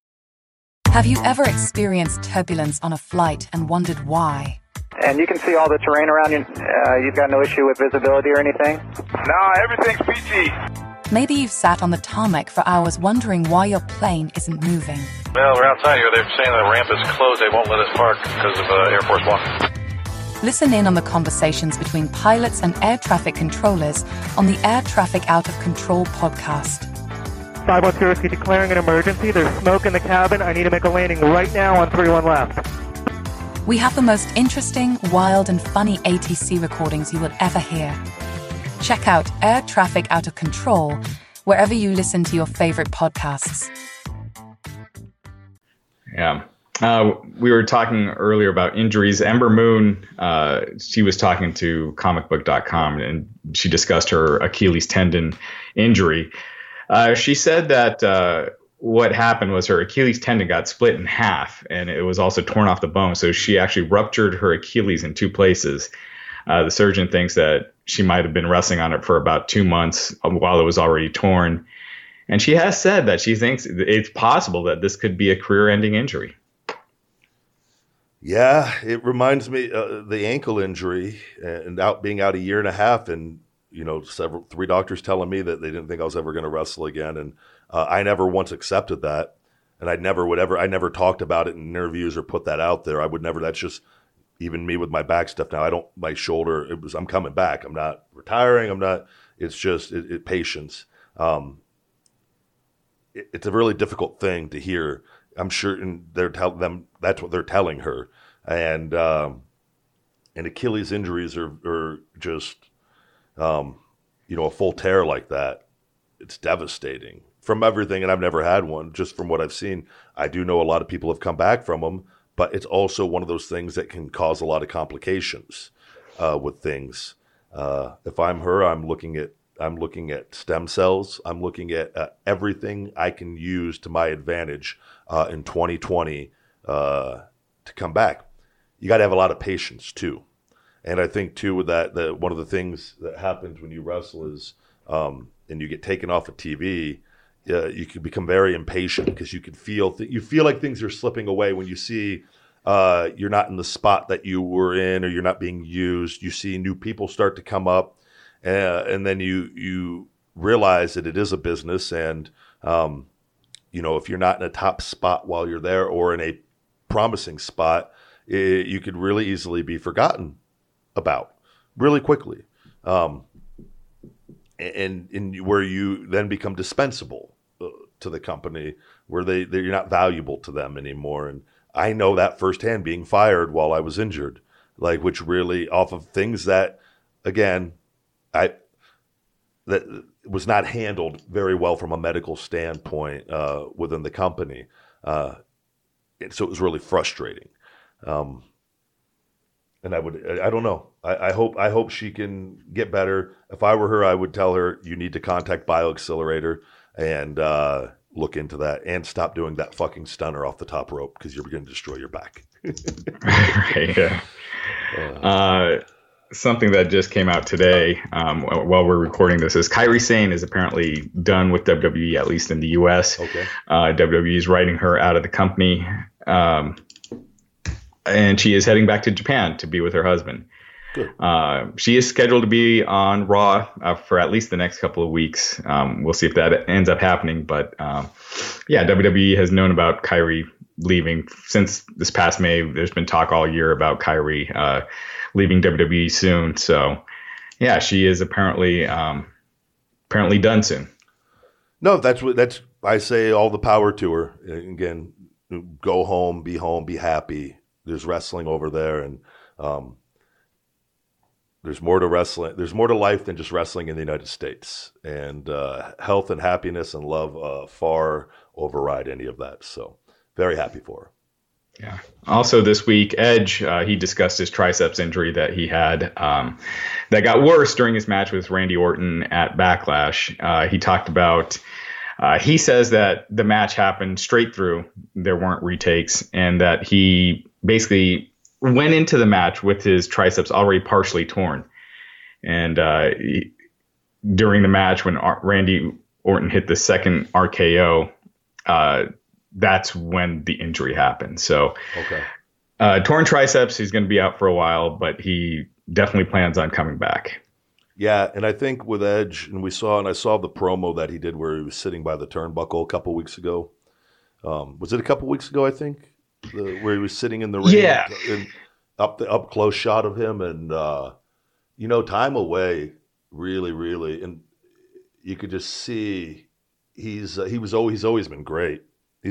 Have you ever experienced turbulence on a flight and wondered why? And you can see all the terrain around you. You've got no issue with visibility or anything? No, everything's PG. Maybe you've sat on the tarmac for hours wondering why your plane isn't moving. Well, we're outside here. They're saying the ramp is closed. They won't let us park because of Air Force One. Listen in on the conversations between pilots and air traffic controllers on the Air Traffic Out of Control podcast. 510 declaring an emergency. There's smoke in the cabin. I need to make a landing right now on 31 left. We have the most interesting, wild, and funny ATC recordings you will ever hear. Check out Air Traffic Out of Control wherever you listen to your favorite podcasts. Yeah. We were talking earlier about injuries. Ember Moon, she was talking to comicbook.com and she discussed her Achilles tendon injury. She said that what happened was her Achilles tendon got split in half and it was also torn off the bone. So she actually ruptured her Achilles in 2 places. The surgeon thinks that she might have been wrestling on it for about 2 months while it was already torn. And she has said that she thinks it's possible that this could be a career-ending injury. Yeah, it reminds me the ankle injury and being out a year and a half, and 3 doctors telling me that they didn't think I was ever going to wrestle again, and I never once accepted that, and I never talked about it in interviews or put that out there. I would never. That's just even me with my back stuff now. My shoulder. I'm coming back. I'm not retiring. It's just patience. It's a really difficult thing to hear. I'm sure, and that's what they're telling her, and Achilles injuries are just, a full tear like that. It's devastating from everything, and I've never had one. Just from what I've seen, I do know a lot of people have come back from them, but it's also one of those things that can cause a lot of complications with things. If I'm her, I'm looking at stem cells. I'm looking at everything I can use to my advantage in 2020 to come back. You got to have a lot of patience too. And I think too with that one of the things that happens when you wrestle is, and you get taken off of TV, you can become very impatient because you can feel like things are slipping away when you see you're not in the spot that you were in or you're not being used. You see new people start to come up. And then you realize that it is a business, and if you're not in a top spot while you're there or in a promising spot, you could really easily be forgotten about really quickly, and where you then become dispensable to the company, where you're not valuable to them anymore. And I know that firsthand, being fired while I was injured, which really off of things that, again, I that was not handled very well from a medical standpoint within the company. So it was really frustrating. And I don't know. I hope she can get better. If I were her, I would tell her, you need to contact BioAccelerator and look into that and stop doing that fucking stunner off the top rope because you're going to destroy your back. Right. Yeah. Something that just came out today while we're recording this is Kairi Sane is apparently done with WWE, at least in the U.S. Okay. WWE is writing her out of the company. And she is heading back to Japan to be with her husband. Good. She is scheduled to be on Raw for at least the next couple of weeks. We'll see if that ends up happening. But yeah, WWE has known about Kairi leaving since this past May. There's been talk all year about Kairi leaving WWE soon. So yeah, she is apparently done soon. No, that's I say all the power to her. Again, go home, be happy. There's wrestling over there, and there's more to wrestling. There's more to life than just wrestling in the United States, and health and happiness and love far override any of that. So very happy for her. Yeah. Also this week, Edge, he discussed his triceps injury that he had that got worse during his match with Randy Orton at Backlash. He talked about, he says that the match happened straight through. There weren't retakes, and that he basically went into the match with his triceps already partially torn. And during the match, when Randy Orton hit the second RKO, that's when the injury happened. So, torn triceps, he's going to be out for a while, but he definitely plans on coming back. Yeah, and I think with Edge, and I saw the promo that he did where he was sitting by the turnbuckle a couple weeks ago. Was it a couple weeks ago, I think, where he was sitting in the ring? Yeah. And up close shot of him, and time away, really, really, and you could just see he's always been great.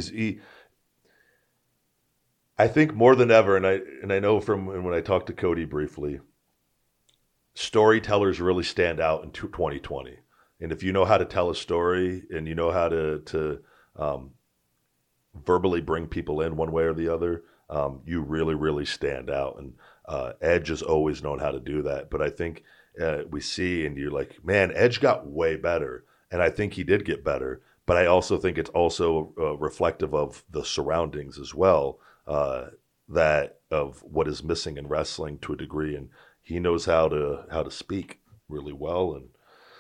I think more than ever, and I know from when I talked to Cody briefly, storytellers really stand out in 2020. And if you know how to tell a story and you know how to verbally bring people in one way or the other, you really, really stand out. And Edge has always known how to do that. But I think we see, and you're like, man, Edge got way better. And I think he did get better. But I also think it's also reflective of the surroundings as well, that of what is missing in wrestling to a degree. And he knows how to speak really well. And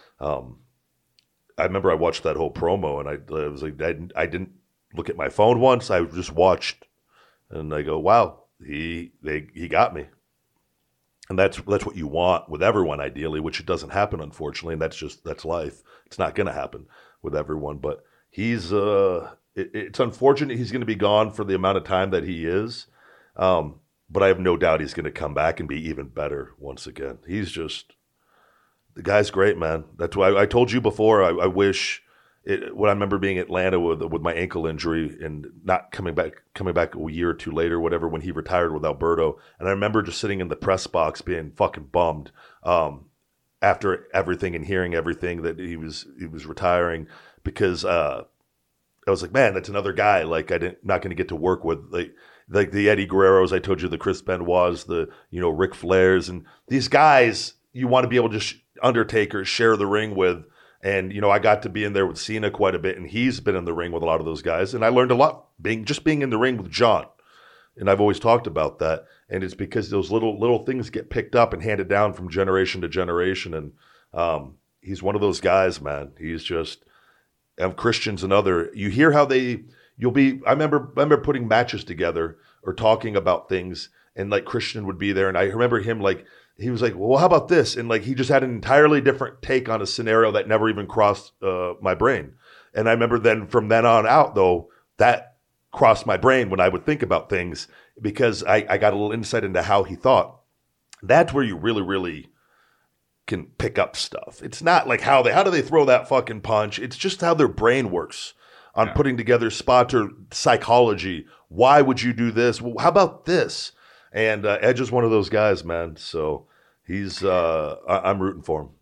I remember I watched that whole promo, and I was like, I didn't look at my phone once. I just watched, and I go, wow, he got me. And that's what you want with everyone, ideally, which it doesn't happen, unfortunately. And that's life. It's not going to happen with everyone, but he's it's unfortunate he's going to be gone for the amount of time that he is. But I have no doubt he's going to come back and be even better once again. He's just, the guy's great, man. That's why I told you before, I wish when I remember being in Atlanta with my ankle injury and not coming back a year or two later, whatever, when he retired with Alberto. And I remember just sitting in the press box being fucking bummed after everything and hearing everything that he was retiring, because I was like, man, that's another guy like not going to get to work with, like the Eddie Guerreros I told you, the Chris Benoits, the Ric Flairs, and these guys you want to be able to Undertaker share the ring with. And I got to be in there with Cena quite a bit, and he's been in the ring with a lot of those guys, and I learned a lot being in the ring with John. And I've always talked about that, and it's because those little things get picked up and handed down from generation to generation. And he's one of those guys, man. He's just, Christian's another. You hear how I remember putting matches together or talking about things, and like Christian would be there, and I remember him like, he was like, well, how about this? And like, he just had an entirely different take on a scenario that never even crossed my brain. And I remember then from then on out, though, that crossed my brain when I would think about things, because I got a little insight into how he thought. That's where you really, really can pick up stuff. It's not like how do they throw that fucking punch? It's just how their brain works on putting together spots or psychology. Why would you do this? Well, how about this? And Edge is one of those guys, man. So he's I'm rooting for him.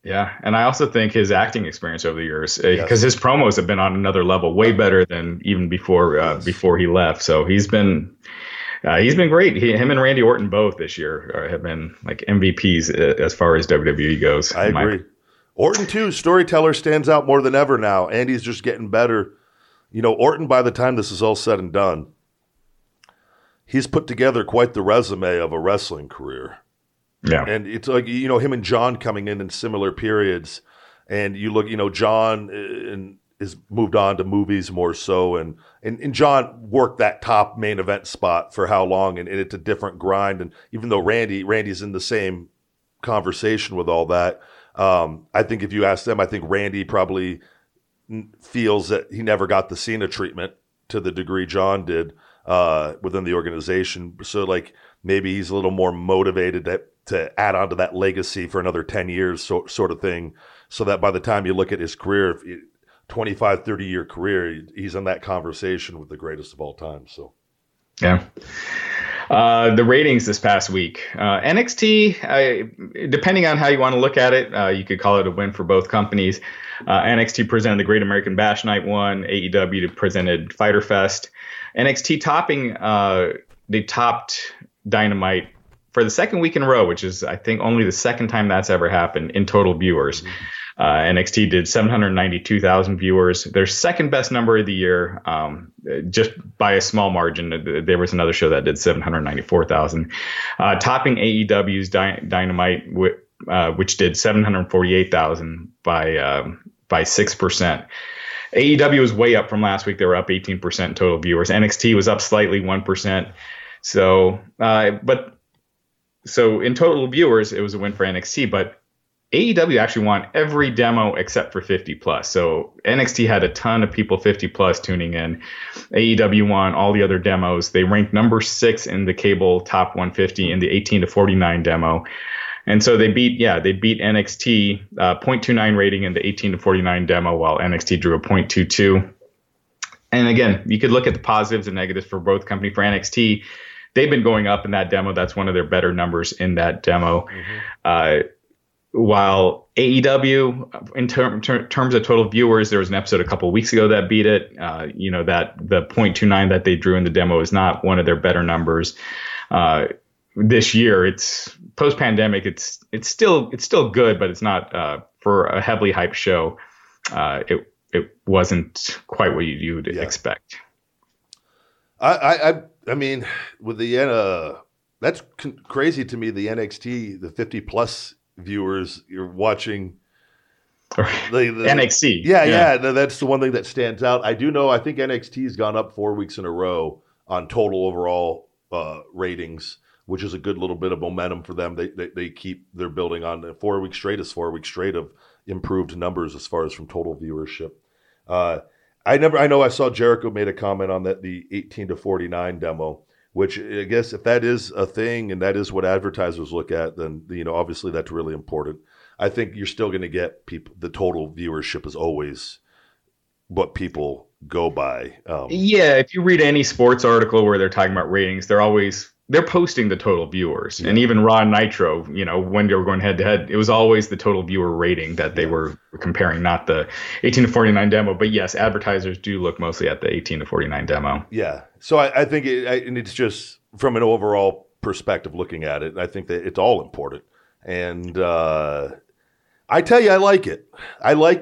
Yeah, and I also think his acting experience over the years, because his promos have been on another level, way better than even before he left. So he's been great. Him and Randy Orton both this year have been like MVPs as far as WWE goes. I agree. Orton too, storyteller, stands out more than ever now. Andy's just getting better. You know, Orton, by the time this is all said and done, he's put together quite the resume of a wrestling career. Yeah. And it's like, you know, him and John coming in similar periods. And you look, you know, John is moved on to movies more so. And John worked that top main event spot for how long? And it's a different grind. And even though Randy's in the same conversation with all that, I think if you ask them, I think Randy probably feels that he never got the Cena treatment to the degree John did within the organization. So, like, maybe he's a little more motivated to add on to that legacy for another 10 years sort of thing, so that by the time you look at his career, 25, 30-year career, he's in that conversation with the greatest of all time. So, yeah. The ratings this past week, NXT, depending on how you want to look at it, you could call it a win for both companies. NXT presented the Great American Bash Night 1. AEW presented Fyter Fest. NXT they topped Dynamite for the second week in a row, which is, I think, only the second time that's ever happened in total viewers. NXT did 792,000 viewers, their second best number of the year, just by a small margin. There was another show that did 794,000, topping AEW's Dynamite, which did 748,000 by 6%. AEW was way up from last week. They were up 18% in total viewers. NXT was up slightly, 1%. So in total viewers, it was a win for NXT, but AEW actually won every demo except for 50 plus. So NXT had a ton of people 50 plus tuning in. AEW won all the other demos. They ranked number 6 in the cable top 150 in the 18 to 49 demo. And so they beat NXT 0.29 rating in the 18 to 49 demo, while NXT drew a 0.22. And again, you could look at the positives and negatives for both companies. For NXT, they've been going up in that demo. That's one of their better numbers in that demo. While AEW, in terms of total viewers, there was an episode a couple of weeks ago that beat it. That the 0.29 that they drew in the demo is not one of their better numbers. This year, it's post-pandemic. It's still good, but it's not for a heavily hyped show. It wasn't quite what you'd expect. I mean, with the that's crazy to me. The NXT, the 50 plus viewers you're watching. The NXT. Yeah. That's the one thing that stands out. I do know. I think NXT's gone up 4 weeks in a row on total overall ratings, which is a good little bit of momentum for them. They're building on 4 weeks straight. Is 4 weeks straight of improved numbers as far as from total viewership. I know I saw Jericho made a comment on the 18 to 49 demo, which I guess if that is a thing and that is what advertisers look at, then obviously that's really important. I think you're still going to get people. The total viewership is always what people go by. If you read any sports article where they're talking about ratings, they're posting the total viewers. And even Raw and Nitro, when they were going head to head, it was always the total viewer rating that they were comparing, not the 18 to 49 demo. But yes, advertisers do look mostly at the 18 to 49 demo. Yeah. So I think and it's just from an overall perspective looking at it, I think that it's all important. And I tell you, I like it. I like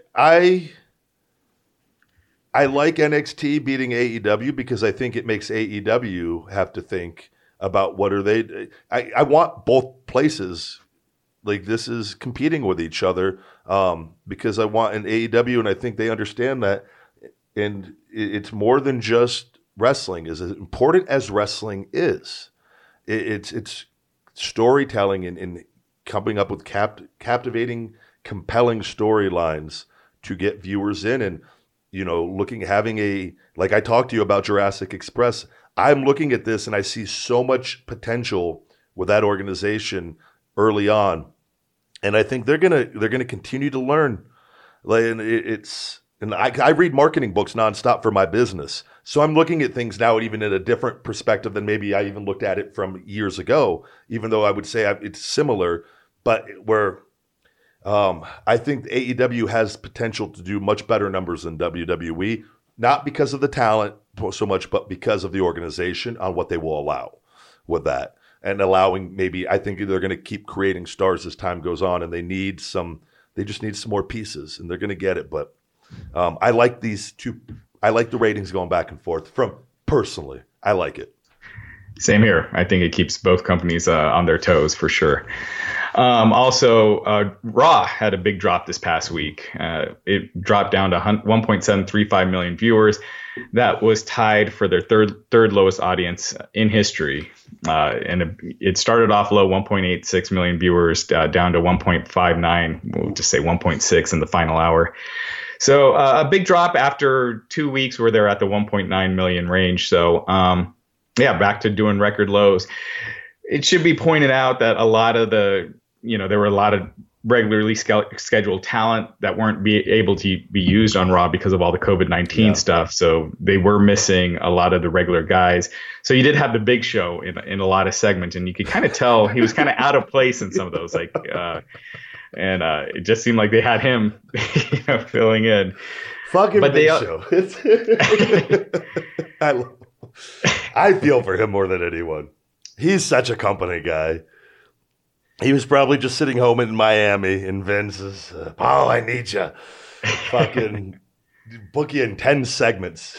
NXT beating AEW because I think it makes AEW have to think about what are they. I want both places, like this is competing with each other, because I want an AEW, and I think they understand that. And it's more than just wrestling. As important as wrestling is, it's storytelling and coming up with captivating, compelling storylines to get viewers in. And like I talked to you about Jurassic Express, I'm looking at this and I see so much potential with that organization early on, and I think they're gonna continue to learn. I read marketing books nonstop for my business, so I'm looking at things now even in a different perspective than maybe I even looked at it from years ago. Even though I would say it's similar, but where I think AEW has potential to do much better numbers than WWE, not because of the talent so much, but because of the organization on what they will allow with that. And allowing I think they're going to keep creating stars as time goes on, and they just need some more pieces, and they're going to get it. But I like these two. I like the ratings going back and forth personally. I like it. Same here. I think it keeps both companies on their toes for sure. Also, Raw had a big drop this past week. It dropped down to 1.735 million viewers. That was tied for their third lowest audience in history. And it started off low, 1.86 million viewers, down to 1.59. We'll just say 1.6 in the final hour. So a big drop after 2 weeks where they're at the 1.9 million range. So back to doing record lows. It should be pointed out that a lot of there were a lot of regularly scheduled talent that weren't able to be used on Raw because of all the COVID-19 stuff. So they were missing a lot of the regular guys. So you did have the Big Show in a lot of segments, and you could kind of tell he was kind of out of place in some of those. And it just seemed like they had him filling in. Fucking Big Show. I feel for him more than anyone. He's such a company guy. He was probably just sitting home in Miami, and Vince is, Paul, I need you. Fucking book you in 10 segments.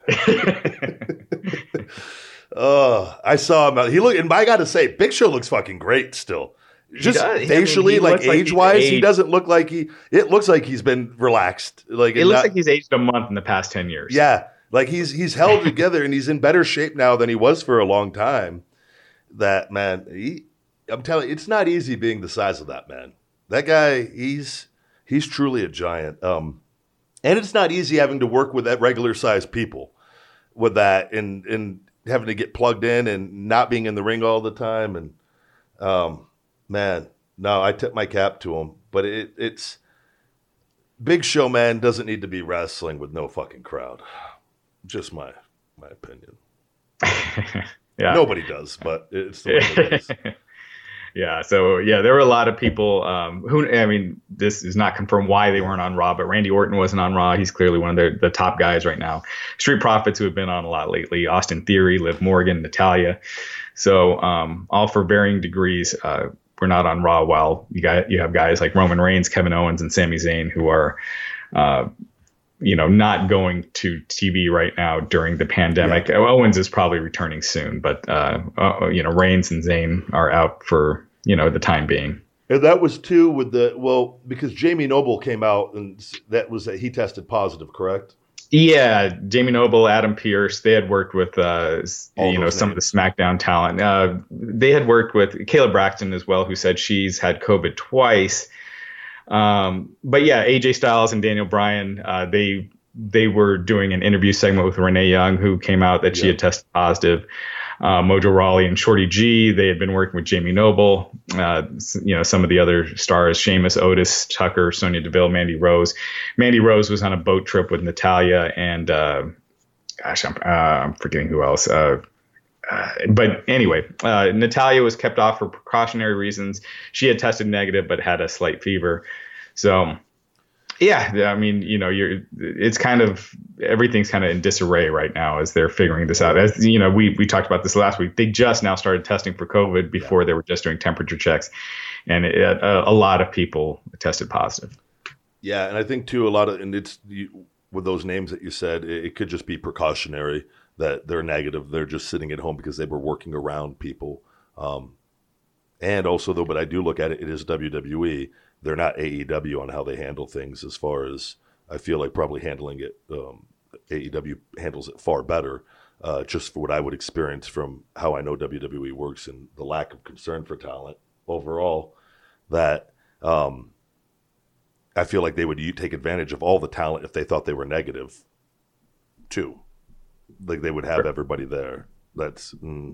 I saw him. And I got to say, Big Show looks fucking great still. Just facially, age-wise, he doesn't look like it looks like he's been relaxed. It looks like he's aged a month in the past 10 years. Yeah. Like he's held together, and he's in better shape now than he was for a long time. That man, I'm telling you, it's not easy being the size of that man. That guy, he's truly a giant. And it's not easy having to work with that regular sized people with that, and having to get plugged in and not being in the ring all the time. And man, no, I tip my cap to him. But it's Big Show, man, doesn't need to be wrestling with no fucking crowd. Just my opinion. Yeah. Nobody does, but it's the way it is. Yeah. So, there were a lot of people this is not confirmed why they weren't on Raw, but Randy Orton wasn't on Raw. He's clearly one of the top guys right now. Street Profits, who have been on a lot lately, Austin Theory, Liv Morgan, Natalya. So all for varying degrees, we're not on Raw, while you have guys like Roman Reigns, Kevin Owens, and Sami Zayn who are not going to TV right now during the pandemic. Yeah. Owens is probably returning soon, but Reigns and Zayn are out for the time being. And that was too with because Jamie Noble came out, and he tested positive, correct? Yeah, Jamie Noble, Adam Pearce, they had worked with some of the SmackDown talent. They had worked with Kayla Braxton as well, who said she's had COVID twice. But AJ Styles and Daniel Bryan, they were doing an interview segment with Renee Young, who came out that she had tested positive. Mojo Rawley and Shorty G, they had been working with Jamie Noble. Some of the other stars, Sheamus, Otis, Tucker, Sonya Deville, Mandy Rose. Mandy Rose was on a boat trip with Natalya and I'm forgetting who else. But anyway, Natalya was kept off for precautionary reasons. She had tested negative, but had a slight fever. So, it's kind of, everything's kind of in disarray right now as they're figuring this out. As we talked about this last week. They just now started testing for COVID before they were just doing temperature checks, and a lot of people tested positive. Yeah, and I think too with those names that you said, it could just be precautionary that they're negative. They're just sitting at home because they were working around people. And also, though, but I do look at it is WWE. They're not AEW on how they handle things, as far as I feel like probably handling it. AEW handles it far better, just for what I would experience from how I know WWE works and the lack of concern for talent overall, that I feel like they would take advantage of all the talent if they thought they were negative too. Like they would have everybody there. But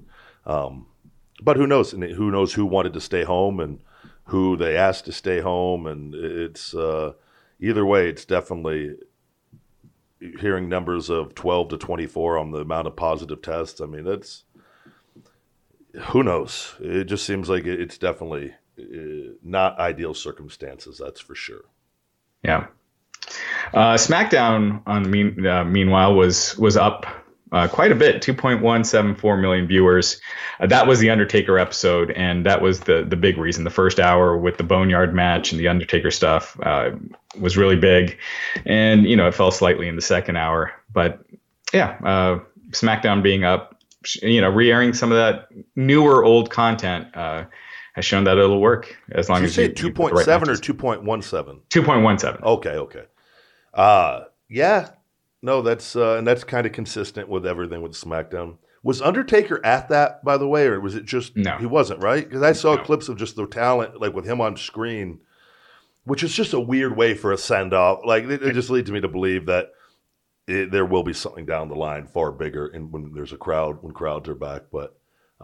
who knows? And who knows who wanted to stay home and who they asked to stay home. And it's either way, it's definitely hearing numbers of 12 to 24 on the amount of positive tests. I mean, who knows? It just seems like it's definitely not ideal circumstances, that's for sure. Yeah. SmackDown meanwhile was up quite a bit, 2.174 million viewers. That was the Undertaker episode, and that was the big reason. The first hour with the Boneyard match and the Undertaker stuff was really big, and it fell slightly in the second hour. But yeah, SmackDown being up, re-airing some of that newer old content has shown that it'll work as long as you say 2.7 or 2.17. 2.17. Okay. Yeah. No, that's and that's kind of consistent with everything with SmackDown. Was Undertaker at that, by the way, or was it just no? He wasn't, right? Because I saw clips of just the talent, like with him on screen, which is just a weird way for a send off. Like it just leads me to believe that there will be something down the line far bigger, and when there's a crowd, when crowds are back. But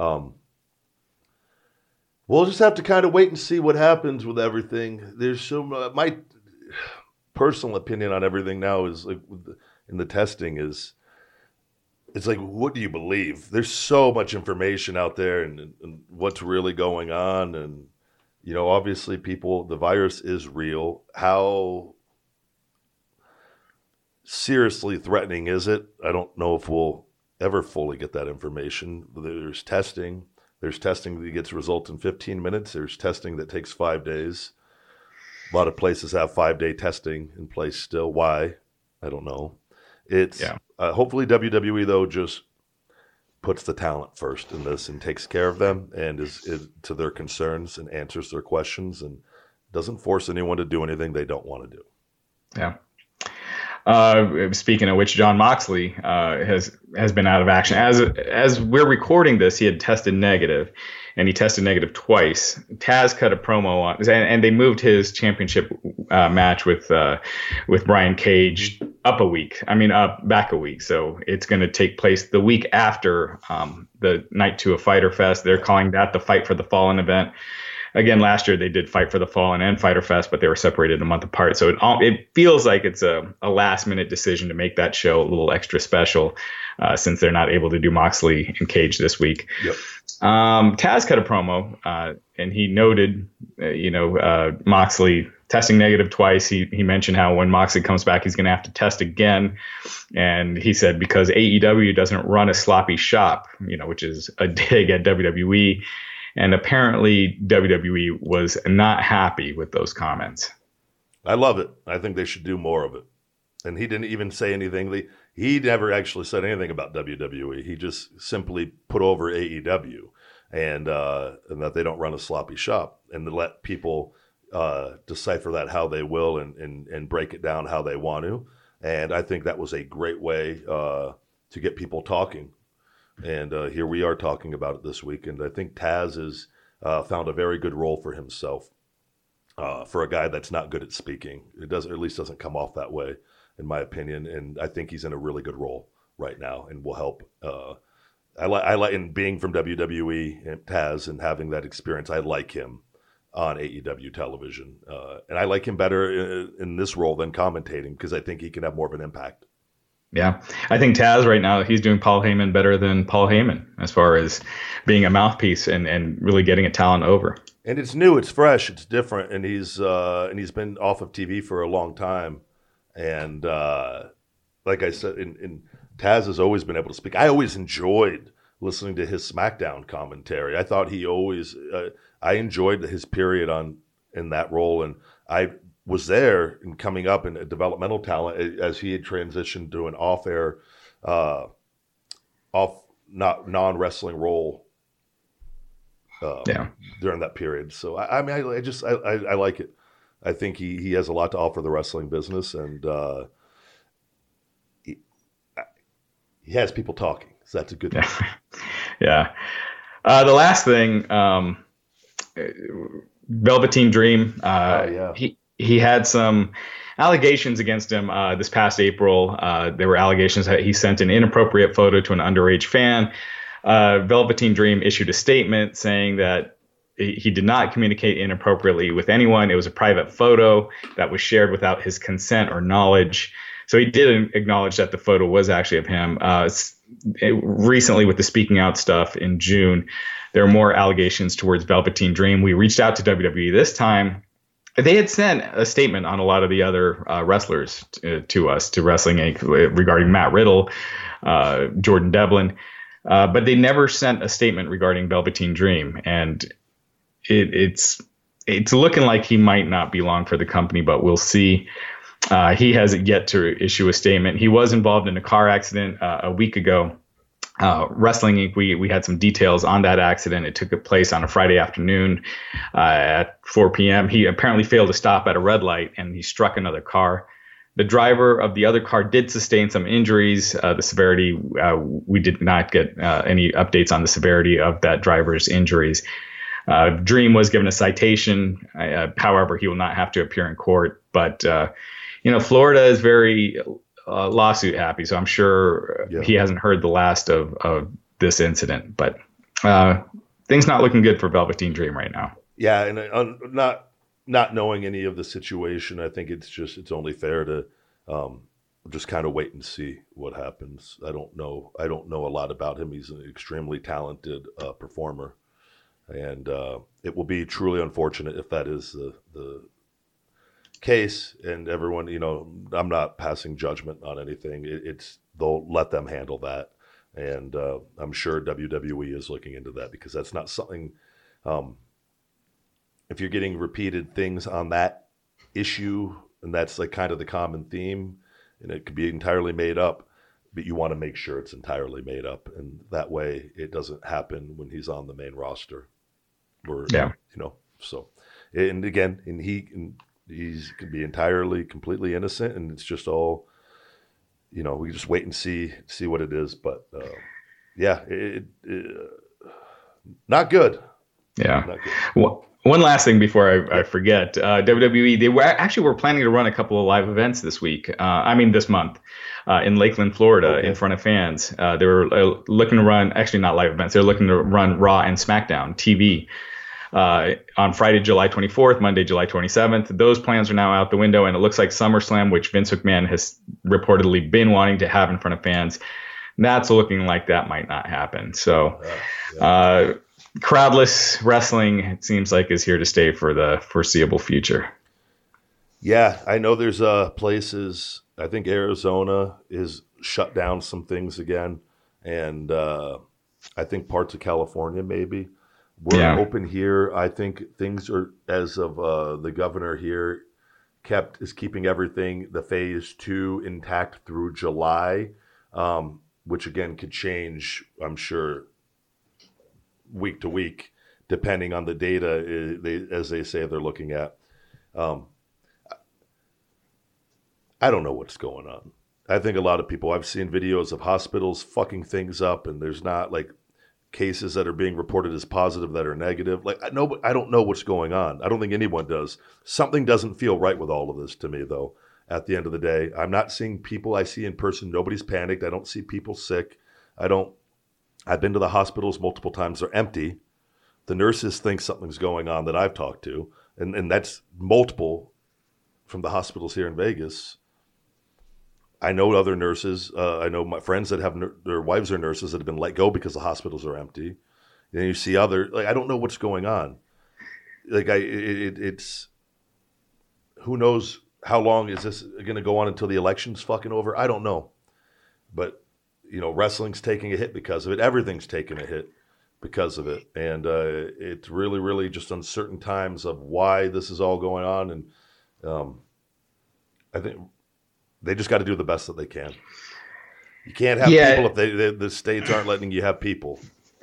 we'll just have to kind of wait and see what happens with everything. There's some my personal opinion on everything now is like in the testing is it's like, what do you believe? There's so much information out there and what's really going on. And, obviously the virus is real. How seriously threatening is it? I don't know if we'll ever fully get that information. There's testing. There's testing that gets results in 15 minutes. There's testing that takes 5 days. A lot of places have 5-day testing in place still. Why? I don't know. It's hopefully WWE though just puts the talent first in this and takes care of them and is to their concerns and answers their questions and doesn't force anyone to do anything they don't want to do. Yeah. Speaking of which, Jon Moxley has been out of action. As we're recording this, he had tested negative, and he tested negative twice. Taz cut a promo on, and they moved his championship match with Brian Cage back a week. So it's going to take place the week after the Night 2 of Fyter Fest. They're calling that the Fight for the Fallen event. Again, last year they did Fight for the Fallen and Fyter Fest, but they were separated a month apart. So it feels like it's a last-minute decision to make that show a little extra special since they're not able to do Moxley and Cage this week. Yep. Taz cut a promo, and he noted, Moxley testing negative twice. He mentioned how when Moxley comes back, he's going to have to test again. And he said because AEW doesn't run a sloppy shop, which is a dig at WWE. And apparently WWE was not happy with those comments. I love it. I think they should do more of it. And he didn't even say anything. He never actually said anything about WWE. He just simply put over AEW and that they don't run a sloppy shop and to let people decipher that how they will and break it down how they want to. And I think that was a great way to get people talking. And here we are talking about it this week. And I think Taz has found a very good role for himself for a guy that's not good at speaking. It doesn't, or at least doesn't come off that way, in my opinion. And I think he's in a really good role right now and will help. I like in being from WWE and Taz and having that experience. I like him on AEW television. And I like him better in this role than commentating because I think he can have more of an impact. Yeah, I think Taz right now, he's doing Paul Heyman better than Paul Heyman as far as being a mouthpiece and really getting a talent over. And it's new, it's fresh, it's different, and he's been off of TV for a long time. And like I said, and Taz has always been able to speak. I always enjoyed listening to his SmackDown commentary. I thought he always, I enjoyed his period in that role, and I was there and coming up in a developmental talent as he had transitioned to an off-air, non-wrestling role during that period. So I like it. I think he has a lot to offer the wrestling business, and he has people talking. So that's a good thing. Yeah. The last thing, Velveteen Dream. He had some allegations against him this past April. There were allegations that he sent an inappropriate photo to an underage fan. Velveteen Dream issued a statement saying that he did not communicate inappropriately with anyone. It was a private photo that was shared without his consent or knowledge. So he did acknowledge that the photo was actually of him. Recently with the speaking out stuff in June, there are more allegations towards Velveteen Dream. We reached out to WWE this time. They had sent a statement on a lot of the other wrestlers to us, to Wrestling Inc., regarding Matt Riddle, Jordan Devlin, but they never sent a statement regarding Velveteen Dream. And it's looking like he might not be long for the company, but we'll see. He hasn't yet to issue a statement. He was involved in a car accident a week ago. Wrestling Inc., we had some details on that accident. It took place on a Friday afternoon at 4 p.m. He apparently failed to stop at a red light, and he struck another car. The driver of the other car did sustain some injuries. The severity, we did not get any updates on the severity of that driver's injuries. Dream was given a citation. However, he will not have to appear in court. But, Florida is very lawsuit happy, so I'm sure he hasn't heard the last of this incident. But things not looking good for Velveteen Dream right now. Yeah, and not knowing any of the situation, I think it's only fair to just kind of wait and see what happens. I don't know a lot about him. He's an extremely talented performer, and it will be truly unfortunate if that is the case. And everyone, I'm not passing judgment on anything. They'll let them handle that, and I'm sure WWE is looking into that, because that's not something. If you're getting repeated things on that issue, and that's like kind of the common theme, and it could be entirely made up, but you want to make sure it's entirely made up, and that way it doesn't happen when he's on the main roster. So, and again, he's could be entirely, completely innocent, and it's just all, we just wait and see what it is. But not good. Yeah. Not good. Well, one last thing before I forget, WWE, they were planning to run a couple of live events this month in Lakeland, Florida, in front of fans. They were looking to run, actually not live events, they're looking to run Raw and SmackDown TV on Friday, July 24th, Monday, July 27th. Those plans are now out the window, and it looks like SummerSlam, which Vince McMahon has reportedly been wanting to have in front of fans, that's looking like that might not happen. So, crowdless wrestling, it seems like, is here to stay for the foreseeable future. Yeah, I know there's places, I think Arizona is shut down some things again, and I think parts of California maybe. We're open here. I think things are, as of the governor here, is keeping everything, the phase 2, intact through July, which again could change, I'm sure, week to week, depending on the data, as they say they're looking at. I don't know what's going on. I think a lot of people, I've seen videos of hospitals fucking things up, and there's not like cases that are being reported as positive that are negative. Like, I don't know what's going on. I don't think anyone does. Something doesn't feel right with all of this to me, though. At the end of the day, I'm not seeing people I see in person. Nobody's panicked. I don't see people sick. I've been to the hospitals multiple times. They're empty. The nurses think something's going on that I've talked to, and that's multiple from the hospitals here in Vegas. I know other nurses. I know my friends that have their wives are nurses that have been let go because the hospitals are empty. And you see I don't know what's going on. It's who knows how long is this going to go on until the election's fucking over? I don't know. But, wrestling's taking a hit because of it. Everything's taking a hit because of it. And it's really, really just uncertain times of why this is all going on. And I think they just got to do the best that they can. You can't have people if the states aren't letting you have people.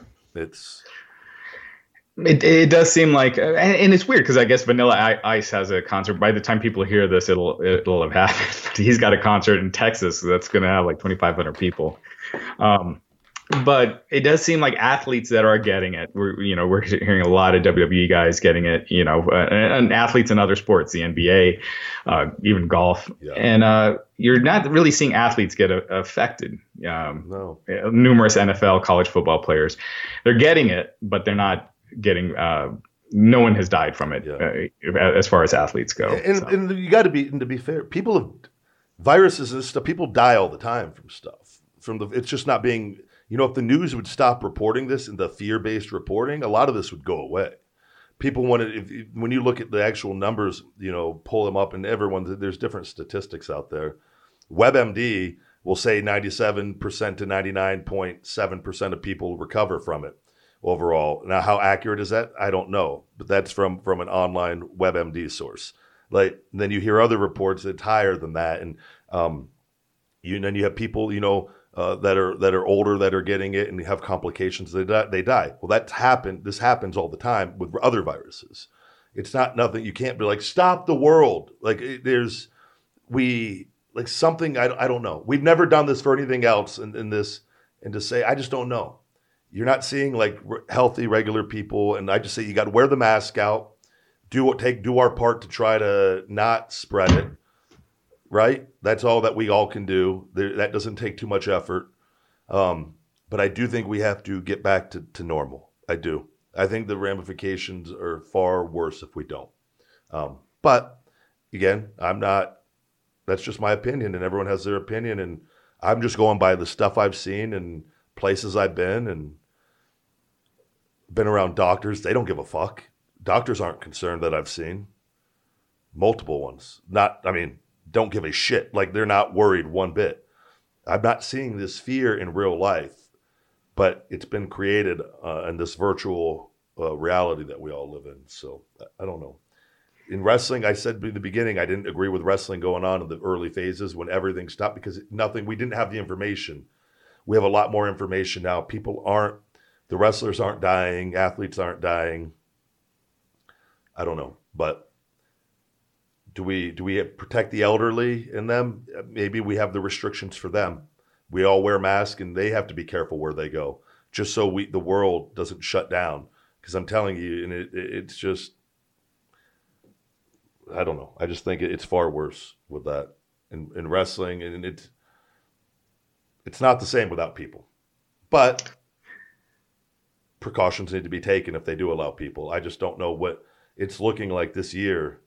It does seem like, and it's weird because I guess Vanilla Ice has a concert. By the time people hear this, it'll have happened. He's got a concert in Texas that's going to have like 2,500 people. But it does seem like athletes that are getting it. We're hearing a lot of WWE guys getting it. And athletes in other sports, the NBA, even golf, and you're not really seeing athletes get affected. No. Numerous NFL, college football players, they're getting it, but they're not getting. No one has died from it as far as athletes go. And you got to be fair. People have viruses and stuff. People die all the time from stuff. It's just not being if the news would stop reporting this and the fear-based reporting, a lot of this would go away. People wanted, when you look at the actual numbers, pull them up, and there's different statistics out there. WebMD will say 97% to 99.7% of people recover from it overall. Now, how accurate is that? I don't know, but that's from an online WebMD source. Like, then you hear other reports that's higher than that, and then you have people that are older that are getting it and have complications. They die. Well, that's happened. This happens all the time with other viruses. It's not nothing. You can't be like, stop the world. Like something. I don't know. We've never done this for anything else in this, and to say, I just don't know. You're not seeing like healthy, regular people, and I just say you got to wear the mask out. Do our part to try to not spread it. Right? That's all that we all can do. That doesn't take too much effort. But I do think we have to get back to normal. I do. I think the ramifications are far worse if we don't. But again, that's just my opinion, and everyone has their opinion. And I'm just going by the stuff I've seen and places I've been and been around doctors. They don't give a fuck. Doctors aren't concerned that I've seen. Multiple ones. Don't give a shit. Like, they're not worried one bit. I'm not seeing this fear in real life, but it's been created in this virtual reality that we all live in. So I don't know. In wrestling, I said in the beginning, I didn't agree with wrestling going on in the early phases when everything stopped because we didn't have the information. We have a lot more information now. The wrestlers aren't dying. Athletes aren't dying. I don't know, but do we protect the elderly in them? Maybe we have the restrictions for them. We all wear masks, and they have to be careful where they go, just so the world doesn't shut down. Because I'm telling you, and it's just, I don't know. I just think it's far worse with that in wrestling, and it's not the same without people. But precautions need to be taken if they do allow people. I just don't know what it's looking like this year.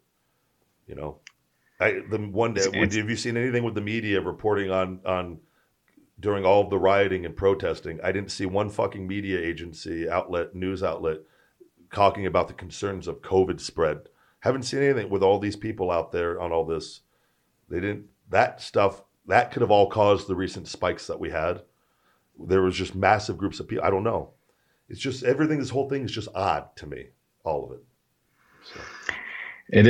Have you seen anything with the media reporting on during all of the rioting and protesting? I didn't see one fucking media agency news outlet talking about the concerns of COVID spread. Haven't seen anything with all these people out there on all this. That stuff could have all caused the recent spikes that we had. There was just massive groups of people. I don't know. It's just everything. This whole thing is just odd to me. All of it. So. It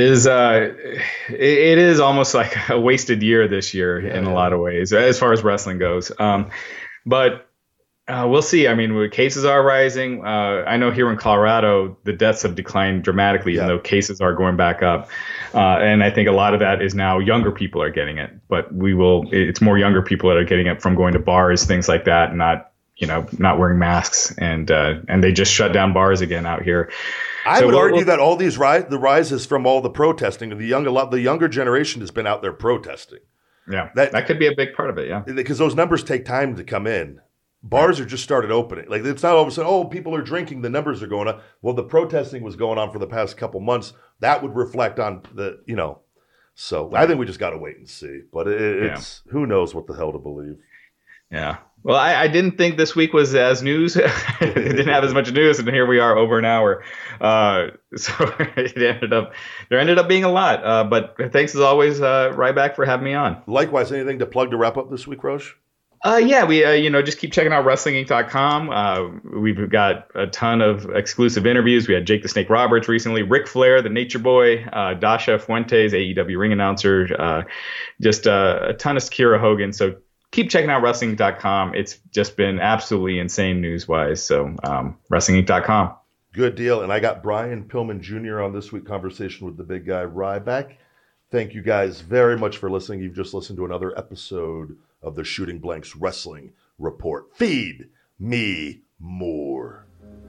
is almost like a wasted year this year in a lot of ways, as far as wrestling goes. But we'll see. Cases are rising. I know here in Colorado, the deaths have declined dramatically, even though cases are going back up. And I think a lot of that is now younger people are getting it. But it's more younger people that are getting it from going to bars, things like that, not wearing masks. And they just shut down bars again out here. I would argue that all these the rise is from all the protesting. The younger generation has been out there protesting. Yeah, that could be a big part of it. Yeah, because those numbers take time to come in. Bars are just started opening. Like, it's not all of a sudden, people are drinking, the numbers are going up. Well, the protesting was going on for the past couple months. That would reflect on So I think we just got to wait and see. But who knows what the hell to believe. Yeah. Well, I didn't think this week was as news. It didn't have as much news, and here we are over an hour. So there ended up being a lot. But thanks as always, Ryback, for having me on. Likewise, anything to plug to wrap up this week, Roche? We just keep checking out WrestlingInc.com. We've got a ton of exclusive interviews. We had Jake the Snake Roberts recently, Ric Flair, the Nature Boy, Dasha Fuentes, AEW ring announcer, just a ton of Sakura Hogan. So keep checking out WrestlingInc.com. It's just been absolutely insane news-wise. So WrestlingInc.com. Good deal. And I got Brian Pillman Jr. on this week's conversation with the big guy, Ryback. Thank you guys very much for listening. You've just listened to another episode of the Shooting Blanks Wrestling Report. Feed me more.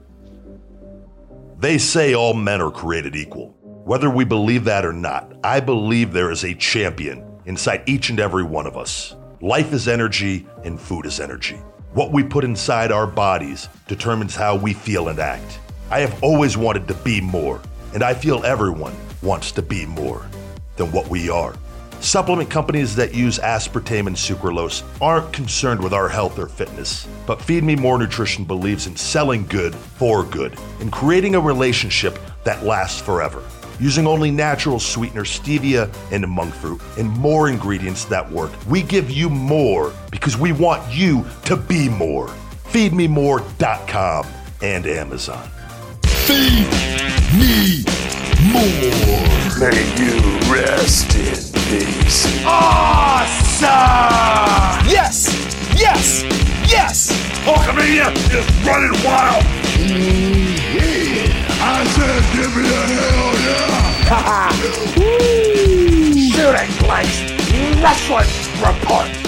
They say all men are created equal. Whether we believe that or not, I believe there is a champion inside each and every one of us. Life is energy and food is energy. What we put inside our bodies determines how we feel and act. I have always wanted to be more, and I feel everyone wants to be more than what we are. Supplement companies that use aspartame and sucralose aren't concerned with our health or fitness, but Feed Me More Nutrition believes in selling good for good and creating a relationship that lasts forever. Using only natural sweeteners, stevia and monk fruit, and more ingredients that work, we give you more because we want you to be more. FeedMeMore.com and Amazon. Feed me more. May you rest in peace. Awesome! Yes! Yes! Yes! Hulkamania is running wild! Yeah! I said give me a hell yeah! Shooting Place Wrestling Report.